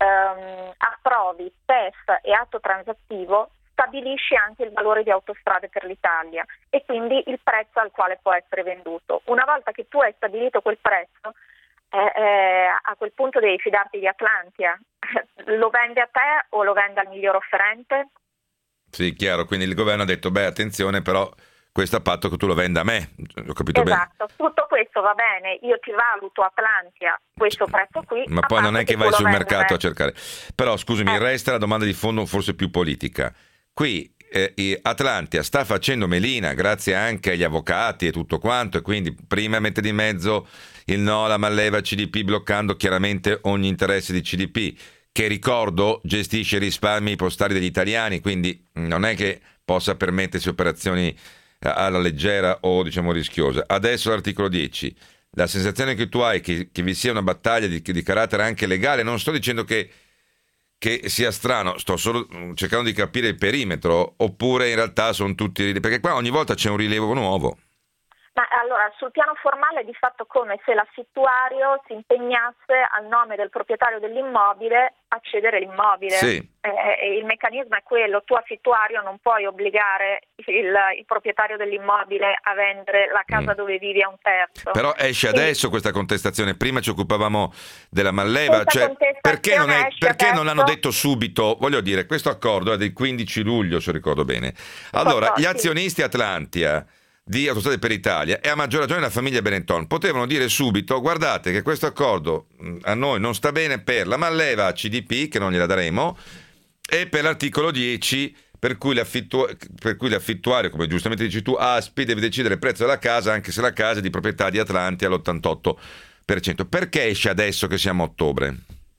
ehm, approvi P E F e atto transattivo stabilisci anche il valore di Autostrade per l'Italia e quindi il prezzo al quale può essere venduto. Una volta che tu hai stabilito quel prezzo, eh, eh, a quel punto devi fidarti di Atlantia. Lo vende a te o lo vende al miglior offerente? Sì, chiaro, quindi il governo ha detto beh attenzione, però questo a patto che tu lo venda a me, ho capito esatto. bene? Tutto questo va bene, io ti valuto Atlantia questo prezzo qui. Ma poi non è che, che vai sul mercato me. a cercare. Però scusami, eh. resta la domanda di fondo forse più politica. Qui eh, Atlantia sta facendo melina grazie anche agli avvocati e tutto quanto, e quindi prima mette di mezzo il no alla Malleva C D P, bloccando chiaramente ogni interesse di C D P, che ricordo gestisce i risparmi postali degli italiani, quindi non è che possa permettersi operazioni alla leggera o diciamo rischiosa. Adesso l'articolo dieci, la sensazione che tu hai che, che vi sia una battaglia di, di carattere anche legale, non sto dicendo che che sia strano, sto solo cercando di capire il perimetro, oppure in realtà sono tutti, perché qua ogni volta c'è un rilievo nuovo. Ma allora, sul piano formale è di fatto come se l'affittuario si impegnasse al nome del proprietario dell'immobile a cedere l'immobile. Sì. Eh, il meccanismo è quello, tu affittuario non puoi obbligare il, il proprietario dell'immobile a vendere la casa mm. dove vivi a un terzo. Però esce Quindi, adesso questa contestazione, prima ci occupavamo della Malleva, cioè, perché, non, è, perché adesso? non l'hanno detto subito? Voglio dire, questo accordo è del quindici luglio, se ricordo bene. Allora, gli azionisti Atlantia di Autostrade per l'Italia, e a maggior ragione la famiglia Benetton, potevano dire subito: guardate che questo accordo a noi non sta bene per la Malleva C D P, che non gliela daremo, e per l'articolo dieci, per cui, l'affittu- per cui l'affittuario, come giustamente dici tu, A S P I, deve decidere il prezzo della casa anche se la casa è di proprietà di Atlantia all'ottantotto per cento. Perché esce adesso che siamo a ottobre?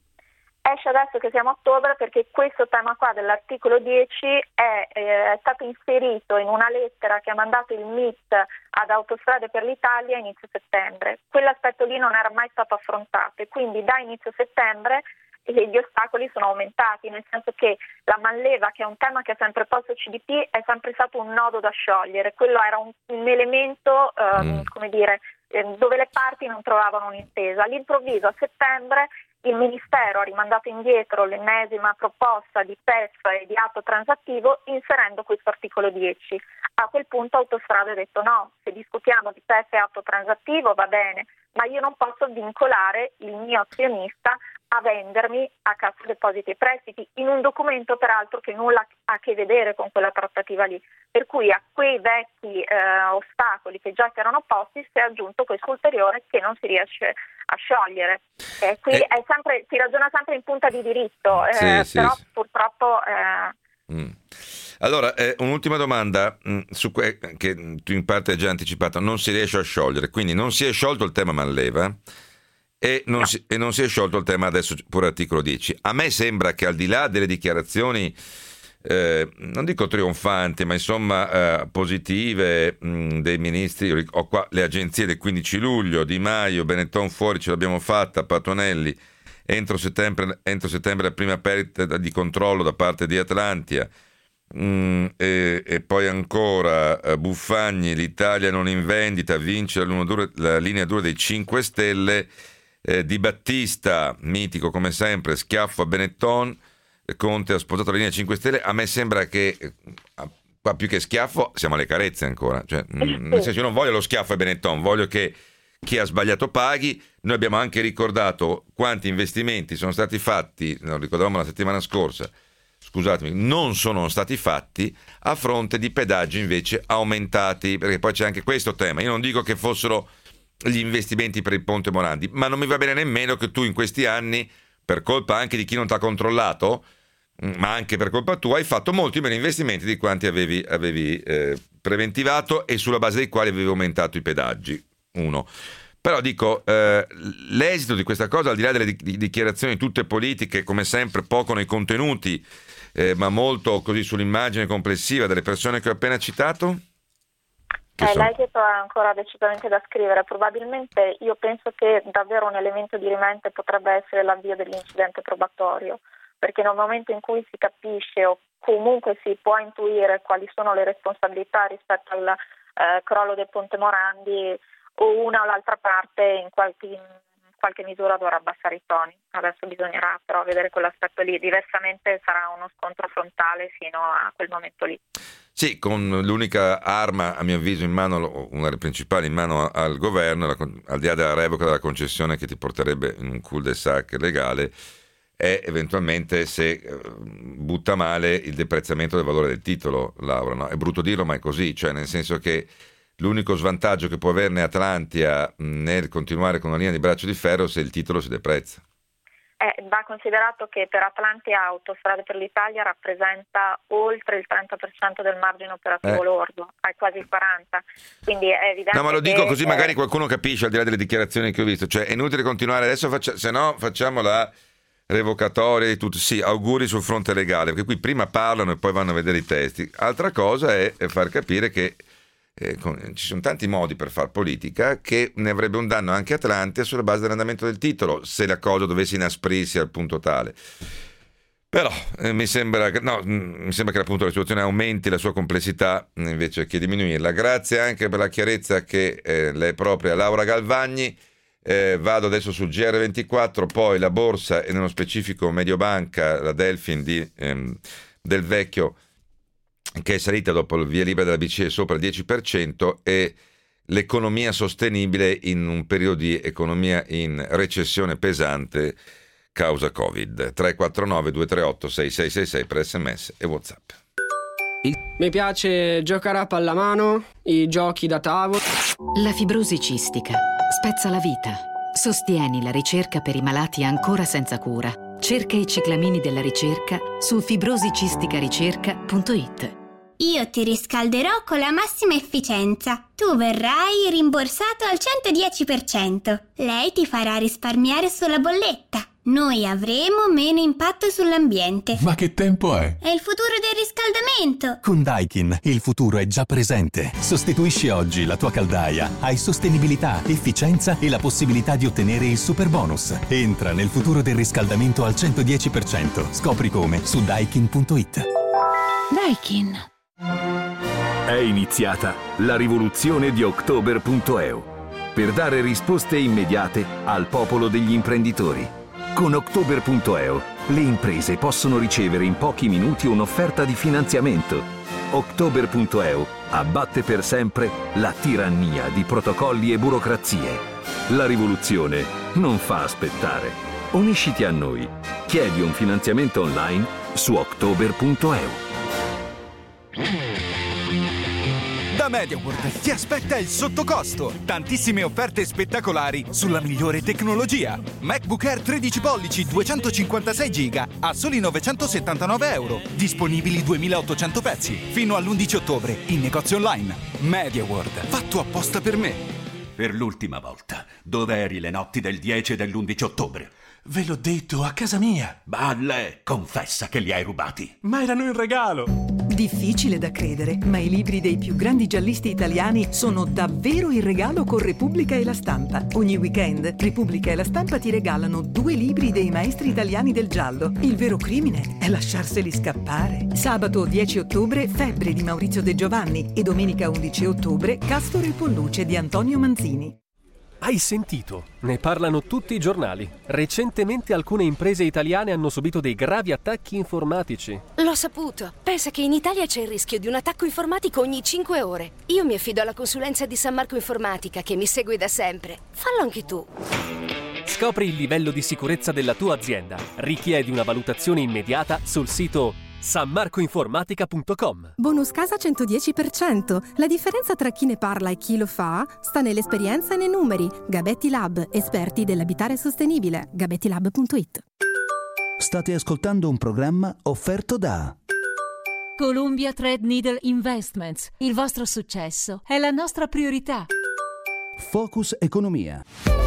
Esce adesso che siamo a ottobre perché questo tema qua dell'articolo dieci è, eh, è stato inserito in una lettera che ha mandato il M I T ad Autostrade per l'Italia a inizio settembre. Quell'aspetto lì non era mai stato affrontato e quindi da inizio settembre gli ostacoli sono aumentati, nel senso che la Malleva, che è un tema che ha sempre posto C D P, è sempre stato un nodo da sciogliere. Quello era un, un elemento, eh, mm. come dire, eh, dove le parti non trovavano un'intesa. All'improvviso a settembre il Ministero ha rimandato indietro l'ennesima proposta di P E F e di atto transattivo inserendo questo articolo dieci. A quel punto Autostrade ha detto no, se discutiamo di P E F e atto transattivo va bene, ma io non posso vincolare il mio azionista a vendermi a Cassa Depositi e Prestiti in un documento peraltro che nulla ha a che vedere con quella trattativa lì. Per cui a quei vecchi eh, ostacoli che già si erano posti si è aggiunto questo ulteriore che non si riesce a sciogliere. Eh, qui eh. è sempre, si ragiona sempre in punta di diritto, eh, sì, sì, però sì. purtroppo... Eh... Mm. Allora, eh, un'ultima domanda mh, su que- che tu in parte hai già anticipato, non si riesce a sciogliere, quindi non si è sciolto il tema Malleva e non, no. si, e non si è sciolto il tema adesso pure articolo dieci. A me sembra che al di là delle dichiarazioni eh, non dico trionfanti, ma insomma eh, positive mh, dei ministri, ho qua le agenzie del quindici luglio, Di Maio, Benetton fuori, ce l'abbiamo fatta, Patuanelli, entro settembre, entro settembre la prima perdita di controllo da parte di Atlantia. Mm, e, e poi ancora uh, Buffagni, l'Italia non in vendita, vince la, luna dura, la linea dura dei cinque Stelle, eh, Di Battista, mitico come sempre, schiaffo a Benetton, Conte ha sposato la linea cinque Stelle. A me sembra che eh, qua più che schiaffo siamo alle carezze ancora, cioè, mm, nel senso, io non voglio lo schiaffo a Benetton, voglio che chi ha sbagliato paghi. Noi abbiamo anche ricordato quanti investimenti sono stati fatti, lo ricordavamo la settimana scorsa, scusatemi, non sono stati fatti a fronte di pedaggi invece aumentati, perché poi c'è anche questo tema. Io non dico che fossero gli investimenti per il Ponte Morandi, ma non mi va bene nemmeno che tu in questi anni, per colpa anche di chi non ti ha controllato, ma anche per colpa tua, hai fatto molti meno investimenti di quanti avevi, avevi eh, preventivato e sulla base dei quali avevi aumentato i pedaggi. Uno. Però dico, eh, l'esito di questa cosa, al di là delle di- dichiarazioni tutte politiche, come sempre poco nei contenuti, eh, ma molto così sull'immagine complessiva delle persone che ho appena citato? Che eh, sono? l'esito è ancora decisamente da scrivere. Probabilmente io penso che davvero un elemento di rimente potrebbe essere l'avvio dell'incidente probatorio, perché nel momento in cui si capisce o comunque si può intuire quali sono le responsabilità rispetto al eh, crollo del Ponte Morandi, o una o l'altra parte in qualche, in qualche misura dovrà abbassare i toni. Adesso bisognerà però vedere quell'aspetto lì, diversamente sarà uno scontro frontale fino a quel momento lì. Sì, con l'unica arma a mio avviso in mano, una delle principali in mano al governo, la, al di là della revoca della concessione che ti porterebbe in un cul-de-sac legale, è eventualmente se eh, butta male il deprezzamento del valore del titolo, Laura, no? È brutto dirlo, ma è così, cioè nel senso che l'unico svantaggio che può averne Atlantia nel continuare con una linea di braccio di ferro è se il titolo si deprezza. Eh, va considerato che per Atlantia Autostrade per l'Italia rappresenta oltre il trenta per cento del margine operativo eh. lordo, è quasi il quaranta per cento, quindi è evidente. No, ma lo dico che, così eh... magari qualcuno capisce, al di là delle dichiarazioni che ho visto, cioè è inutile continuare adesso, faccia... se no facciamo la revocatoria di tutto, sì, auguri sul fronte legale, perché qui prima parlano e poi vanno a vedere i testi. Altra cosa è far capire che Eh, con, ci sono tanti modi per far politica, che ne avrebbe un danno anche Atlantia sulla base dell'andamento del titolo se la cosa dovesse inasprirsi al punto tale. Però eh, mi sembra che no, mi sembra che appunto la situazione aumenti la sua complessità invece che diminuirla. Grazie anche per la chiarezza che eh, lei propria, Laura Galvagni. Eh, vado adesso sul G R ventiquattro, poi la borsa e nello specifico Mediobanca, la Delfin di, ehm, del Vecchio, che è salita dopo il via libera della B C E sopra il dieci per cento, e l'economia sostenibile in un periodo di economia in recessione pesante causa Covid. tre quattro nove due tre otto sei sei sei sei per sms e WhatsApp. Mi piace giocare a pallamano, i giochi da tavolo. La fibrosi cistica spezza la vita. Sostieni la ricerca per i malati ancora senza cura. Cerca i ciclamini della ricerca su fibrosicistica-ricerca punto it. Io ti riscalderò con la massima efficienza. Tu verrai rimborsato al centodieci per cento. Lei ti farà risparmiare sulla bolletta. Noi avremo meno impatto sull'ambiente. Ma che tempo è? È il futuro del riscaldamento. Con Daikin il futuro è già presente. Sostituisci oggi la tua caldaia. Hai sostenibilità, efficienza e la possibilità di ottenere il super bonus. Entra nel futuro del riscaldamento al centodieci per cento. Scopri come su daikin punto it. Daikin. È iniziata la rivoluzione di October punto e u per dare risposte immediate al popolo degli imprenditori. Con October punto e u le imprese possono ricevere in pochi minuti un'offerta di finanziamento. October punto e u abbatte per sempre la tirannia di protocolli e burocrazie. La rivoluzione non fa aspettare. Unisciti a noi. Chiedi un finanziamento online su October punto e u. Da MediaWorld ti aspetta il sottocosto. Tantissime offerte spettacolari sulla migliore tecnologia. MacBook Air tredici pollici duecentocinquantasei giga a soli novecentosettantanove euro. Disponibili duemilaottocento pezzi. Fino all'undici ottobre in negozio online. MediaWorld, fatto apposta per me. Per l'ultima volta, dove eri le notti del dieci e dell'undici ottobre? Ve l'ho detto, a casa mia. Balle, confessa che li hai rubati. Ma erano in regalo. Difficile da credere, ma i libri dei più grandi giallisti italiani sono davvero in regalo con Repubblica e La Stampa. Ogni weekend Repubblica e La Stampa ti regalano due libri dei maestri italiani del giallo. Il vero crimine è lasciarseli scappare. Sabato dieci ottobre Febbre di Maurizio De Giovanni e domenica undici ottobre Castore e Polluce di Antonio Manzini. Hai sentito? Ne parlano tutti i giornali. Recentemente alcune imprese italiane hanno subito dei gravi attacchi informatici. L'ho saputo. Pensa che in Italia c'è il rischio di un attacco informatico ogni cinque ore. Io mi affido alla consulenza di San Marco Informatica che mi segue da sempre. Fallo anche tu. Scopri il livello di sicurezza della tua azienda. Richiedi una valutazione immediata sul sito san marco informatica punto com. Bonus casa centodieci per cento. La differenza tra chi ne parla e chi lo fa sta nell'esperienza e nei numeri. Gabetti Lab, esperti dell'abitare sostenibile. gabetti lab punto it. State ascoltando un programma offerto da Columbia Threadneedle Investments. Il vostro successo è la nostra priorità. Focus Economia.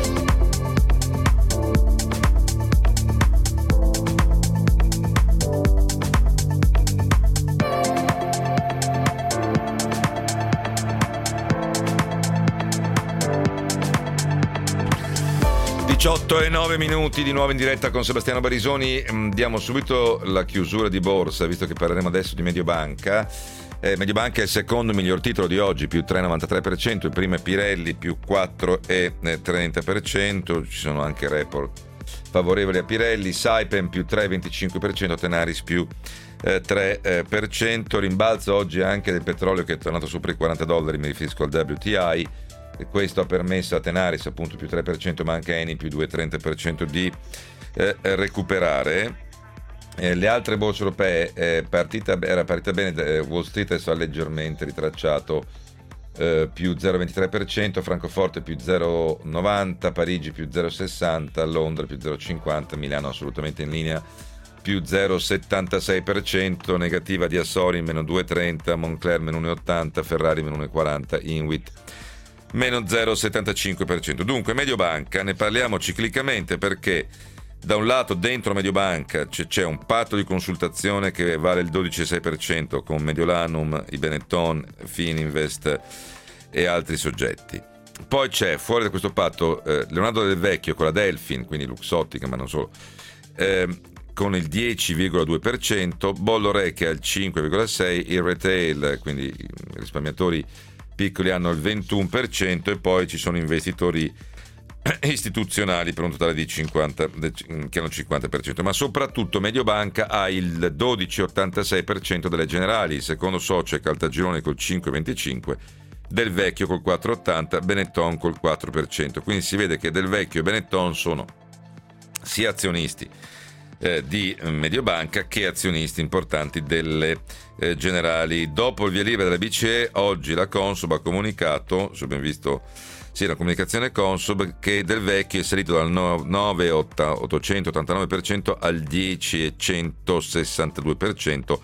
diciotto e nove minuti di nuovo in diretta con Sebastiano Barisoni. Diamo subito la chiusura di borsa, visto che parleremo adesso di Mediobanca. Eh, Mediobanca è il secondo miglior titolo di oggi, più tre virgola novantatré per cento, il primo è Pirelli, più quattro virgola trenta per cento, ci sono anche report favorevoli a Pirelli, Saipem più tre virgola venticinque per cento, Tenaris più eh, tre per cento, rimbalzo oggi anche del petrolio che è tornato sopra i quaranta dollari, mi riferisco al W T I, e questo ha permesso a Tenaris appunto più tre per cento, ma anche Eni più due virgola trenta per cento di eh, recuperare. Eh, le altre borse europee eh, partita, era partita bene, eh, Wall Street adesso ha leggermente ritracciato eh, più zero virgola ventitré per cento, Francoforte più zero virgola novanta, Parigi più zero virgola sessanta, Londra più zero virgola cinquanta, Milano assolutamente in linea più zero virgola settantasei per cento, negativa di Asori meno due virgola trenta, Moncler meno uno virgola ottanta, Ferrari meno uno virgola quaranta, Inwit meno zero virgola settantacinque per cento. Dunque Mediobanca, ne parliamo ciclicamente perché da un lato dentro Mediobanca c'è un patto di consultazione che vale il dodici virgola sei per cento con Mediolanum, i Benetton, Fininvest e altri soggetti. Poi c'è fuori da questo patto eh, Leonardo Del Vecchio con la Delfin, quindi Luxottica ma non solo, eh, con il dieci virgola due per cento, Bollorec al cinque virgola sei per cento, il retail, quindi i risparmiatori piccoli hanno il ventuno per cento e poi ci sono investitori istituzionali per un totale di cinquanta che hanno il cinquanta per cento, ma soprattutto Mediobanca ha il dodici virgola ottantasei per cento delle Generali, il secondo socio è Caltagirone col cinque virgola venticinque per cento, Del Vecchio col quattro virgola ottanta per cento, Benetton col quattro per cento. Quindi si vede che Del Vecchio e Benetton sono sia azionisti eh, di Mediobanca che azionisti importanti delle eh, Generali. Dopo il via libera della B C E, oggi la Consob ha comunicato, se abbiamo visto sì, la comunicazione Consob, che Del Vecchio è salito dal nove virgola ottocentottantanove per cento al dieci virgola centosessantadue per cento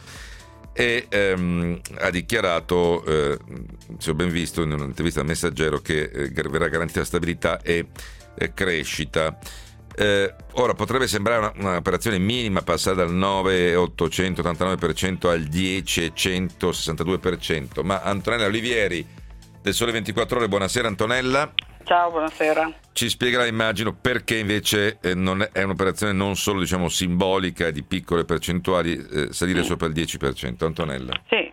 e ehm, ha dichiarato, eh, se ho ben visto in un'intervista al Messaggero, che eh, verrà garantita stabilità e eh, crescita. Eh, ora potrebbe sembrare una, un'operazione minima passare dal nove virgola ottocentottantanove per cento al dieci virgola centosessantadue per cento, ma Antonella Olivieri del Sole ventiquattro Ore, buonasera Antonella. Ciao, buonasera. Ci spiegherà, immagino, perché invece eh, non è, è un'operazione non solo diciamo simbolica di piccole percentuali eh, salire mm. sopra il dieci per cento. Antonella. Sì,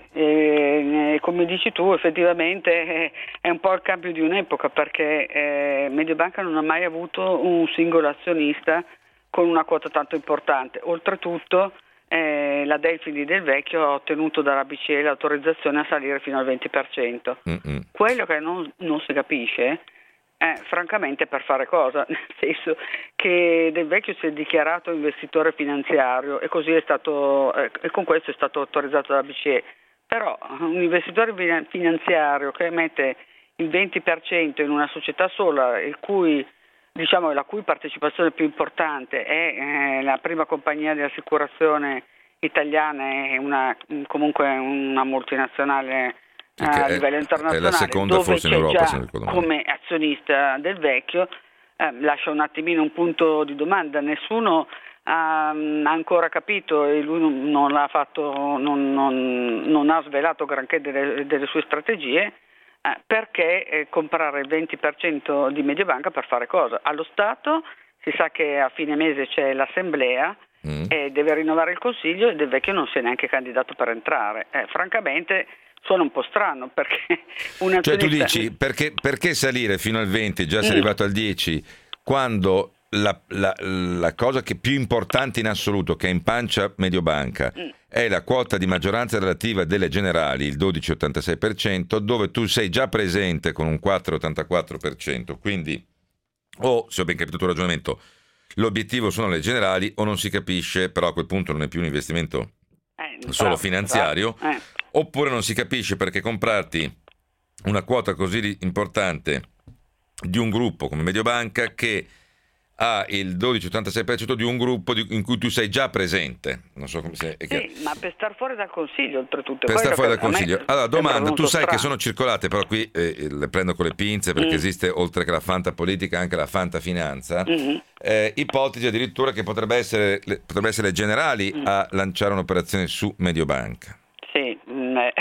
eh, come dici tu effettivamente eh, è un po' il cambio di un'epoca, perché eh, Mediobanca non ha mai avuto un singolo azionista con una quota tanto importante. Oltretutto Eh, la Delfin di Del Vecchio ha ottenuto dalla B C E l'autorizzazione a salire fino al venti per cento. Mm-hmm. Quello che non, non si capisce è francamente per fare cosa, nel senso che Del Vecchio si è dichiarato investitore finanziario e così è stato eh, e con questo è stato autorizzato dalla B C E, però un investitore finanziario che mette il venti per cento in una società sola, il cui diciamo la cui partecipazione più importante è eh, la prima compagnia di assicurazione italiana e una, comunque una multinazionale eh, a livello internazionale, è la seconda dove forse in Europa, già come azionista Del Vecchio, eh, lascia un attimino un punto di domanda. Nessuno ha ancora capito e lui non l'ha fatto, non, non, non ha svelato granché delle, delle sue strategie. Perché eh, comprare il venti per cento di Mediobanca per fare cosa? Allo Stato si sa che a fine mese c'è l'assemblea mm. e deve rinnovare il consiglio e Del Vecchio non si è neanche candidato per entrare. Eh, francamente suona un po' strano, perché un Cioè tu dici perché, perché salire fino al venti, già sei mm. arrivato al dieci, quando la, la, la cosa che è più importante in assoluto che è in pancia Mediobanca mm. è la quota di maggioranza relativa delle Generali, il dodici virgola ottantasei per cento, dove tu sei già presente con un quattro virgola ottantaquattro per cento, quindi o, se ho ben capito il tuo ragionamento, l'obiettivo sono le Generali o non si capisce, però a quel punto non è più un investimento eh, solo bravo, finanziario, bravo. Eh. Oppure non si capisce perché comprarti una quota così importante di un gruppo come Mediobanca che ha il dodici virgola ottantasei per cento di un gruppo di, in cui tu sei già presente. Non so come sei. Sì, ma per star fuori dal consiglio, oltretutto. Per star fuori dal consiglio. Allora, domanda, tu sai strano. Che sono circolate, però qui eh, le prendo con le pinze perché mm. esiste oltre che la fanta politica anche la fanta finanza, mm-hmm. eh, ipotesi addirittura che potrebbe essere, le, potrebbe essere le Generali mm. a lanciare un'operazione su Mediobanca. Sì, mm, eh.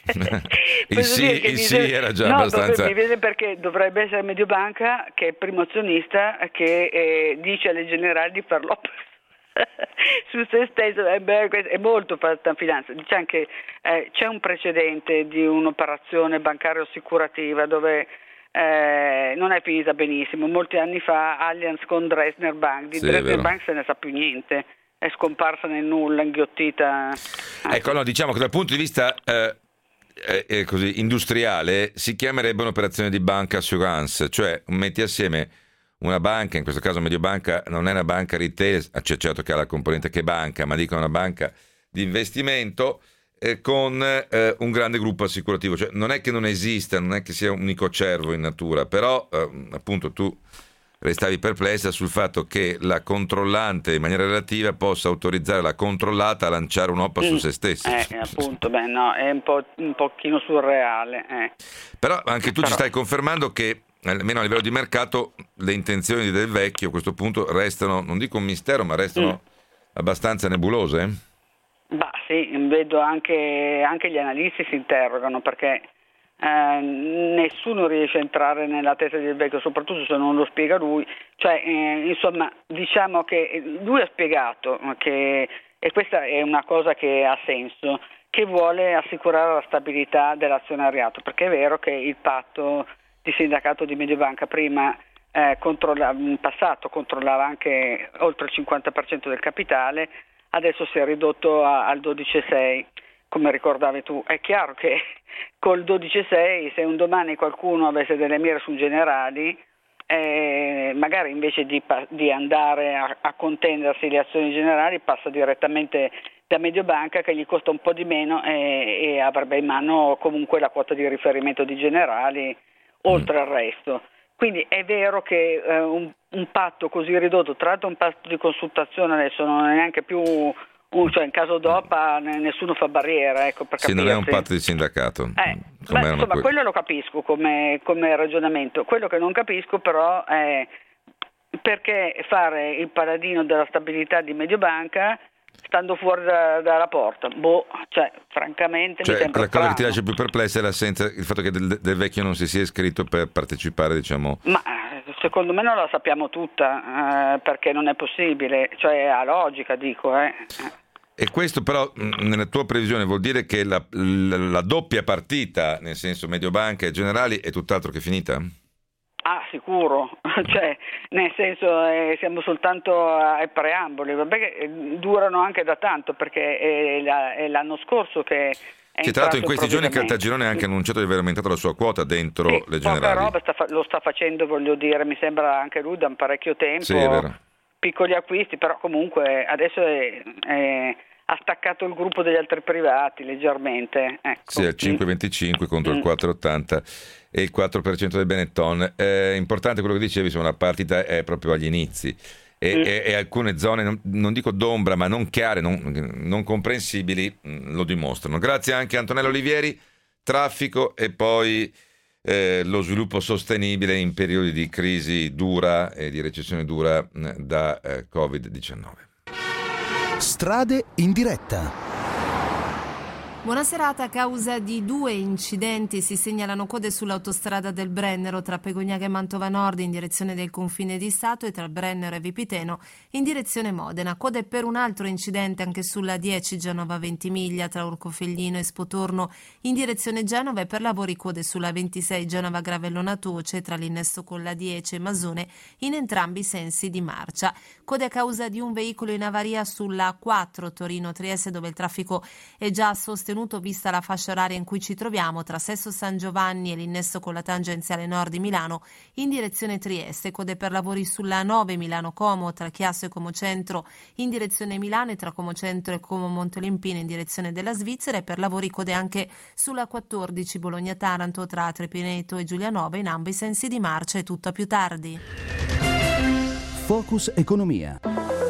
il sì, il sì viene, era già no, abbastanza. Mi viene perché dovrebbe essere Mediobanca che è primo azionista che eh, dice alle Generali di farlo su se stesso. Eh, beh, è molto fatta finanza. Diciamo che eh, c'è un precedente di un'operazione bancaria assicurativa dove eh, non è finita benissimo. Molti anni fa Allianz con Dresdner Bank, di sì, Dresdner Bank se ne sa più niente, è scomparsa nel nulla, inghiottita. Ecco, no, diciamo che dal punto di vista eh, eh, eh, così industriale si chiamerebbe un'operazione di banca assurance, cioè metti assieme una banca, in questo caso Mediobanca non è una banca retail, cioè certo che ha la componente che banca, ma dico una banca di investimento eh, con eh, un grande gruppo assicurativo, cioè non è che non esista, non è che sia un unico cervo in natura, però eh, appunto tu restavi perplessa sul fatto che la controllante in maniera relativa possa autorizzare la controllata a lanciare un'O P A mm. su se stessa. Eh, appunto, beh no, è un po' un pochino surreale. Eh. Però anche tu Però... ci stai confermando che almeno a livello di mercato le intenzioni del vecchio a questo punto restano, non dico un mistero, ma restano mm. abbastanza nebulose? Bah sì, vedo anche, anche gli analisti si interrogano perché Eh, nessuno riesce a entrare nella testa del vecchio, soprattutto se non lo spiega lui, cioè eh, insomma diciamo che lui ha spiegato che, e questa è una cosa che ha senso, che vuole assicurare la stabilità dell'azionariato, perché è vero che il patto di sindacato di Mediobanca prima eh, controlla, in passato controllava anche oltre il cinquanta per cento del capitale, adesso si è ridotto a, al dodici virgola sei. Come ricordavi tu, è chiaro che col dodici virgola sei se un domani qualcuno avesse delle mire su Generali, eh, magari invece di, di andare a, a contendersi le azioni Generali passa direttamente da Mediobanca che gli costa un po' di meno e, e avrebbe in mano comunque la quota di riferimento di Generali oltre al resto. Quindi è vero che eh, un, un patto così ridotto, tra l'altro un patto di consultazione adesso non è neanche più... Uh, cioè in caso d'O P A nessuno fa barriera, ecco, per sì, capirsi. non è un patto di sindacato. Eh, beh, insomma, que- quello lo capisco come, come ragionamento. Quello che non capisco però è perché fare il paladino della stabilità di Mediobanca stando fuori da, dalla porta. Boh, cioè, francamente cioè, mi sembra la cosa strano. che ti lascia più perplessa è l'assenza, il fatto che del, del vecchio non si sia iscritto per partecipare, diciamo. Ma secondo me non la sappiamo tutta, eh, perché non è possibile, cioè ha logica, dico, eh. E questo però nella tua previsione vuol dire che la, la, la doppia partita, nel senso Mediobanca e Generali, è tutt'altro che finita? Ah, sicuro, cioè nel senso eh, siamo soltanto ai preamboli, vabbè che durano anche da tanto perché è, la, è l'anno scorso che è sì, tra l'altro in questi giorni Caltagirone ha anche annunciato di aver aumentato la sua quota dentro sì, le Generali. Poca roba sta fa- lo sta facendo, voglio dire, mi sembra anche lui da un parecchio tempo, sì, è vero. Piccoli acquisti, però comunque adesso è, è, ha staccato il gruppo degli altri privati leggermente. Ecco. Sì, al cinque virgola venticinque contro mm. il quattro virgola ottanta e il quattro per cento del Benetton. È importante quello che dicevi, insomma, la partita è proprio agli inizi e, mm. e, e alcune zone, non, non dico d'ombra, ma non chiare, non, non comprensibili, lo dimostrano. Grazie anche a Antonella Olivieri, traffico e poi eh, lo sviluppo sostenibile in periodi di crisi dura e di recessione dura da eh, covid diciannove. Strade in diretta. Buona serata. A causa di due incidenti si segnalano code sull'autostrada del Brennero tra Pegognaga e Mantova Nord in direzione del confine di Stato e tra Brennero e Vipiteno in direzione Modena. Code per un altro incidente anche sulla dieci Genova Ventimiglia tra Orcofelglino e Spotorno in direzione Genova e per lavori code sulla ventisei Genova Gravellona Toce tra l'innesto con la dieci e Masone in entrambi i sensi di marcia. Code a causa di un veicolo in avaria sulla A quattro Torino-Trieste dove il traffico è già sostenuto vista la fascia oraria in cui ci troviamo tra Sesto San Giovanni e l'innesto con la tangenziale nord di Milano in direzione Trieste. Code per lavori sulla A nove Milano-Como tra Chiasso e Como Centro in direzione Milano e tra Como Centro e Como Montelempino in direzione della Svizzera e per lavori code anche sulla quattordici Bologna-Taranto tra Trepineto e Giulianova in ambi i sensi di marcia. E tutto a più tardi. Focus Economia.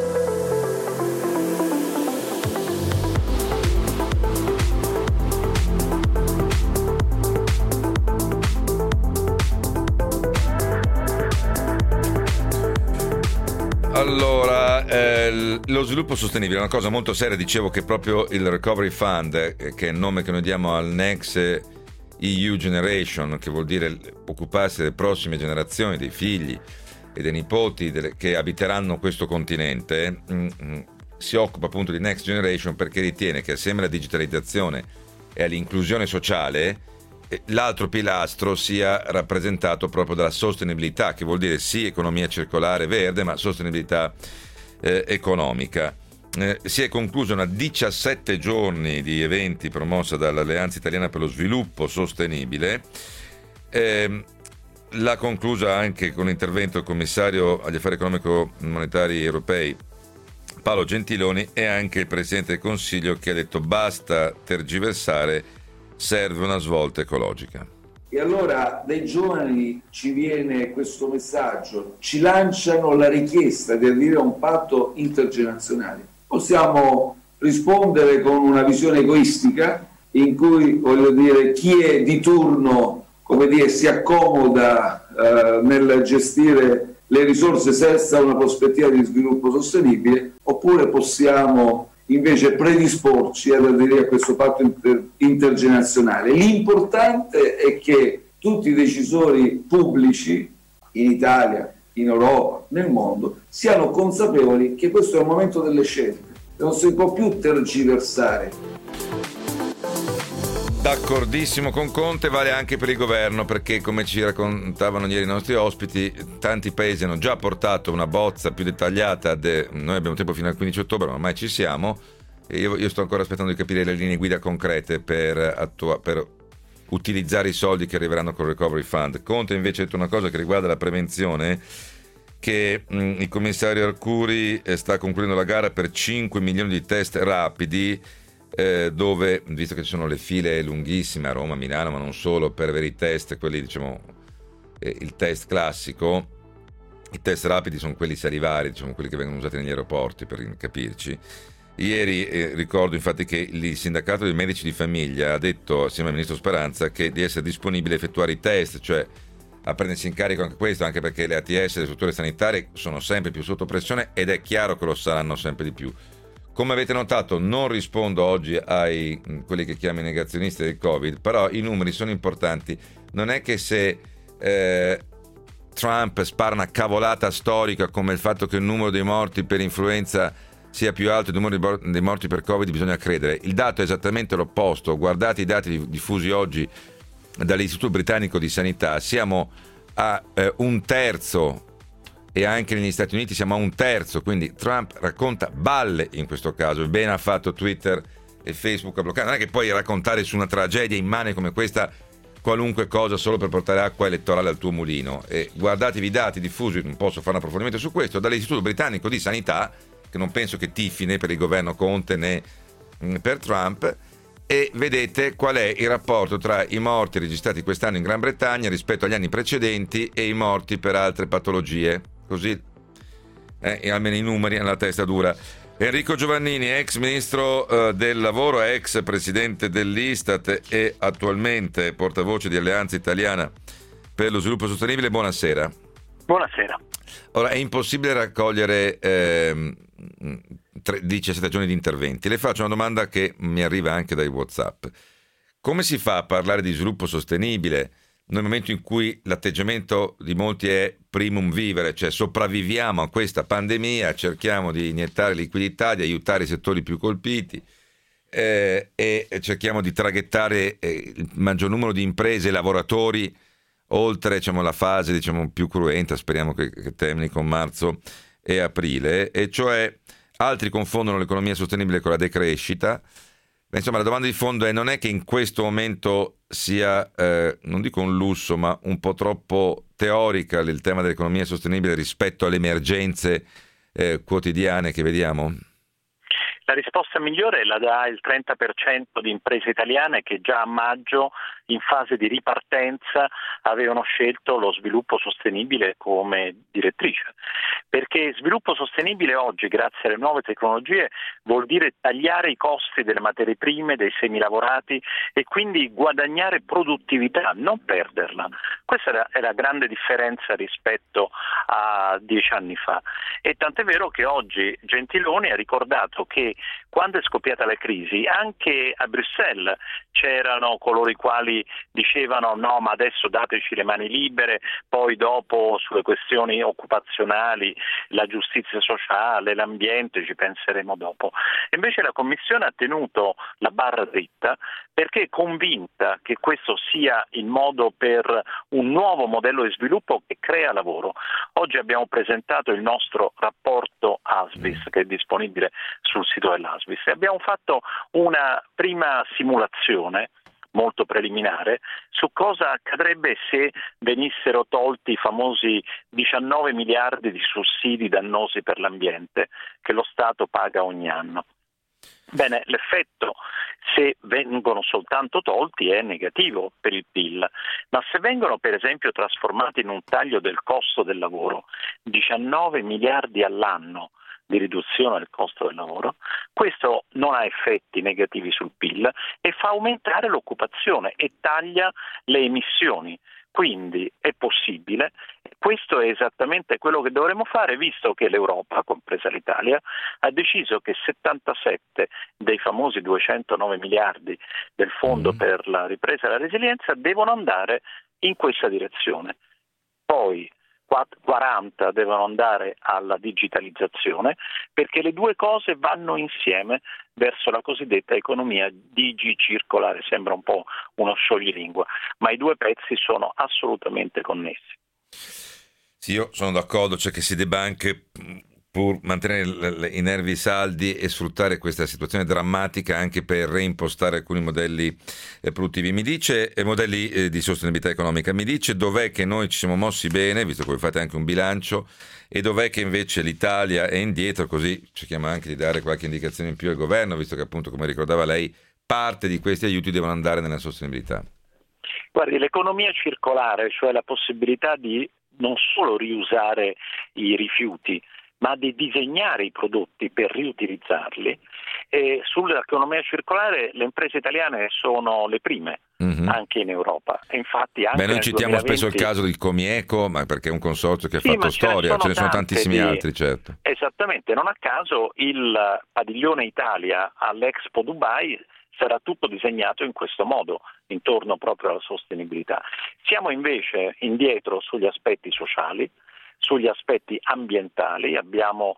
Allora, eh, lo sviluppo sostenibile è una cosa molto seria. Dicevo che proprio il Recovery Fund, eh, che è il nome che noi diamo al Next E U Generation, che vuol dire occuparsi delle prossime generazioni, dei figli e dei nipoti delle, che abiteranno questo continente, mm, mm, si occupa appunto di Next Generation perché ritiene che assieme alla digitalizzazione e all'inclusione sociale l'altro pilastro sia rappresentato proprio dalla sostenibilità, che vuol dire sì economia circolare verde, ma sostenibilità eh, economica. eh, si è conclusa una diciassette giorni di eventi promossa dall'Alleanza Italiana per lo Sviluppo Sostenibile. Eh, l'ha conclusa anche con l'intervento del commissario agli affari economico-monetari europei Paolo Gentiloni e anche il Presidente del Consiglio, che ha detto basta tergiversare, serve una svolta ecologica. E allora dai giovani ci viene questo messaggio, ci lanciano la richiesta di adire a un patto intergenerazionale. Possiamo rispondere con una visione egoistica in cui, voglio dire, chi è di turno, come dire, si accomoda eh, nel gestire le risorse senza una prospettiva di sviluppo sostenibile, oppure possiamo invece predisporci ad aderire a questo patto inter- intergenerazionale. L'importante è che tutti i decisori pubblici in Italia, in Europa, nel mondo, siano consapevoli che questo è il momento delle scelte, non si può più tergiversare. D'accordissimo con Conte, vale anche per il governo, perché come ci raccontavano ieri i nostri ospiti, tanti paesi hanno già portato una bozza più dettagliata, de... noi abbiamo tempo fino al quindici ottobre, ma ormai ci siamo, e io, io sto ancora aspettando di capire le linee guida concrete per, attua... per utilizzare i soldi che arriveranno con il Recovery Fund. Conte invece ha detto una cosa che riguarda la prevenzione, che mh, il commissario Arcuri sta concludendo la gara per cinque milioni di test rapidi, Eh, dove, visto che ci sono le file lunghissime a Roma, Milano, ma non solo, per avere i test, quelli diciamo eh, il test classico, i test rapidi sono quelli salivari, diciamo quelli che vengono usati negli aeroporti, per capirci. Ieri eh, ricordo infatti che il sindacato dei medici di famiglia ha detto assieme al ministro Speranza che di essere disponibile a effettuare i test, cioè a prendersi in carico anche questo, anche perché le A T S, le strutture sanitarie, sono sempre più sotto pressione ed è chiaro che lo saranno sempre di più. Come avete notato, non rispondo oggi ai quelli che chiamo i negazionisti del Covid, però i numeri sono importanti. Non è che se eh, Trump spara una cavolata storica come il fatto che il numero dei morti per influenza sia più alto del numero dei morti per Covid bisogna credere. Il dato è esattamente l'opposto. Guardate i dati diffusi oggi dall'Istituto Britannico di Sanità. Siamo a eh, un terzo, e anche negli Stati Uniti siamo a un terzo, quindi Trump racconta balle in questo caso. Bene ha fatto Twitter e Facebook a bloccare. Non è che puoi raccontare su una tragedia immane come questa qualunque cosa solo per portare acqua elettorale al tuo mulino. E guardatevi i dati diffusi, non posso fare un approfondimento su questo, dall'Istituto Britannico di Sanità, che non penso che tifi né per il governo Conte né per Trump, e vedete qual è il rapporto tra i morti registrati quest'anno in Gran Bretagna rispetto agli anni precedenti e i morti per altre patologie. Così eh, almeno i numeri hanno la testa dura. Enrico Giovannini, ex ministro eh, del lavoro, ex presidente dell'Istat e attualmente portavoce di Alleanza Italiana per lo Sviluppo Sostenibile, buonasera. Buonasera. Ora, è impossibile raccogliere eh, diciassette giorni di interventi. Le faccio una domanda che mi arriva anche dai WhatsApp. Come si fa a parlare di sviluppo sostenibile nel momento in cui l'atteggiamento di molti è primum vivere, cioè sopravviviamo a questa pandemia, cerchiamo di iniettare liquidità, di aiutare i settori più colpiti eh, e cerchiamo di traghettare eh, il maggior numero di imprese e lavoratori oltre, diciamo, la fase, diciamo, più cruenta, speriamo che, che termini con marzo e aprile, e cioè altri confondono l'economia sostenibile con la decrescita. Insomma, la domanda di fondo è: non è che in questo momento sia, eh, non dico un lusso, ma un po' troppo teorica il tema dell'economia sostenibile rispetto alle emergenze eh, quotidiane che vediamo? La risposta migliore la dà il trenta per cento di imprese italiane che già a maggio, in fase di ripartenza, avevano scelto lo sviluppo sostenibile come direttrice. Perché sviluppo sostenibile oggi, grazie alle nuove tecnologie, vuol dire tagliare i costi delle materie prime, dei semilavorati e quindi guadagnare produttività, non perderla. Questa è la, è la grande differenza rispetto a dieci anni fa. E tant'è vero che oggi Gentiloni ha ricordato che quando è scoppiata la crisi, anche a Bruxelles c'erano coloro i quali dicevano no, ma adesso dateci le mani libere, poi dopo sulle questioni occupazionali, la giustizia sociale, l'ambiente ci penseremo dopo. Invece la Commissione ha tenuto la barra dritta perché è convinta che questo sia il modo per un nuovo modello di sviluppo che crea lavoro. Oggi abbiamo presentato il nostro rapporto ASVIS, che è disponibile sul sito dell'ASVIS, e abbiamo fatto una prima simulazione molto preliminare su cosa accadrebbe se venissero tolti i famosi diciannove miliardi di sussidi dannosi per l'ambiente che lo Stato paga ogni anno. Bene, l'effetto, se vengono soltanto tolti, è negativo per il P I L, ma se vengono per esempio trasformati in un taglio del costo del lavoro, diciannove miliardi all'anno di riduzione del costo del lavoro, questo non ha effetti negativi sul P I L e fa aumentare l'occupazione e taglia le emissioni. Quindi è possibile, questo è esattamente quello che dovremmo fare, visto che l'Europa, compresa l'Italia, ha deciso che settantasette dei famosi duecentonove miliardi del Fondo mm. per la ripresa e la resilienza devono andare in questa direzione. Poi quaranta devono andare alla digitalizzazione, perché le due cose vanno insieme verso la cosiddetta economia digicircolare. Sembra un po' uno scioglilingua, ma i due pezzi sono assolutamente connessi. Sì, io sono d'accordo, cioè che si debba anche, pur mantenere i nervi saldi e sfruttare questa situazione drammatica anche per reimpostare alcuni modelli produttivi. Mi dice, eh, modelli eh, di sostenibilità economica, mi dice dov'è che noi ci siamo mossi bene, visto che voi fate anche un bilancio, e dov'è che invece l'Italia è indietro, così cerchiamo anche di dare qualche indicazione in più al governo, visto che appunto, come ricordava lei, parte di questi aiuti devono andare nella sostenibilità. Guardi, l'economia circolare, cioè la possibilità di non solo riusare i rifiuti, ma di disegnare i prodotti per riutilizzarli. E sull'economia circolare le imprese italiane sono le prime, mm-hmm. anche in Europa. E infatti anche Beh, noi citiamo duemilaventi... spesso il caso del Comieco, ma perché è un consorzio che ha sì, fatto storia, ce ne sono, tante tantissimi di... altri, certo. Esattamente, non a caso il padiglione Italia all'Expo Dubai sarà tutto disegnato in questo modo, intorno proprio alla sostenibilità. Siamo invece indietro sugli aspetti sociali, sugli aspetti ambientali, abbiamo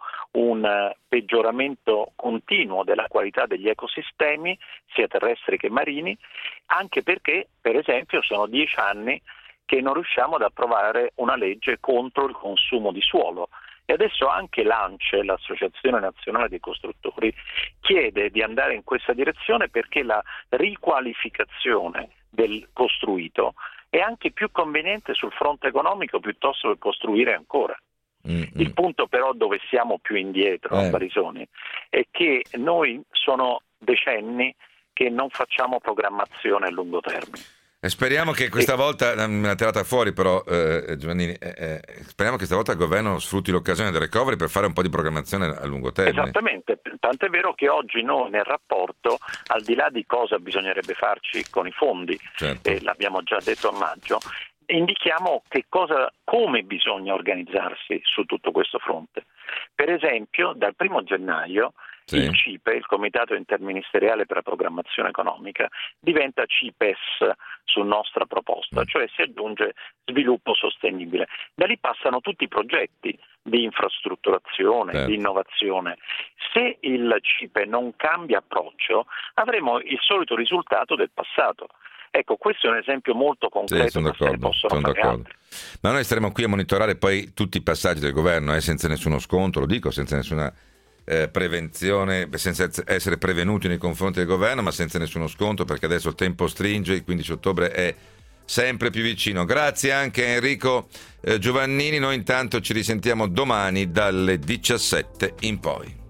un peggioramento continuo della qualità degli ecosistemi, sia terrestri che marini, anche perché, per esempio, sono dieci anni che non riusciamo ad approvare una legge contro il consumo di suolo. E adesso anche l'ANCE, l'Associazione Nazionale dei Costruttori, chiede di andare in questa direzione perché la riqualificazione del costruito è anche più conveniente sul fronte economico piuttosto che costruire ancora. Mm-hmm. Il punto però dove siamo più indietro, eh. Barisoni, è che noi sono decenni che non facciamo programmazione a lungo termine. E speriamo che questa volta, me l'ha tirata fuori però eh, Giovannini, eh, eh, speriamo che questa volta il governo sfrutti l'occasione del recovery per fare un po' di programmazione a lungo termine. Esattamente, tant'è vero che oggi noi nel rapporto, al di là di cosa bisognerebbe farci con i fondi, certo. eh, l'abbiamo già detto a maggio, indichiamo che cosa, come bisogna organizzarsi su tutto questo fronte. Per esempio, dal primo gennaio Sì. il C I P E, il Comitato Interministeriale per la Programmazione Economica, diventa C I P E S su nostra proposta, cioè si aggiunge sviluppo sostenibile. Da lì passano tutti i progetti di infrastrutturazione, certo. di innovazione. Se il C I P E non cambia approccio, avremo il solito risultato del passato. Ecco, questo è un esempio molto concreto. Sì, sono d'accordo, sono d'accordo. Ma noi staremo qui a monitorare poi tutti i passaggi del governo, eh, senza nessuno sconto, lo dico, senza nessuna eh, prevenzione, senza essere prevenuti nei confronti del governo, ma senza nessuno sconto, perché adesso il tempo stringe, il quindici ottobre è sempre più vicino. Grazie anche a Enrico eh, Giovannini, noi intanto ci risentiamo domani dalle diciassette in poi.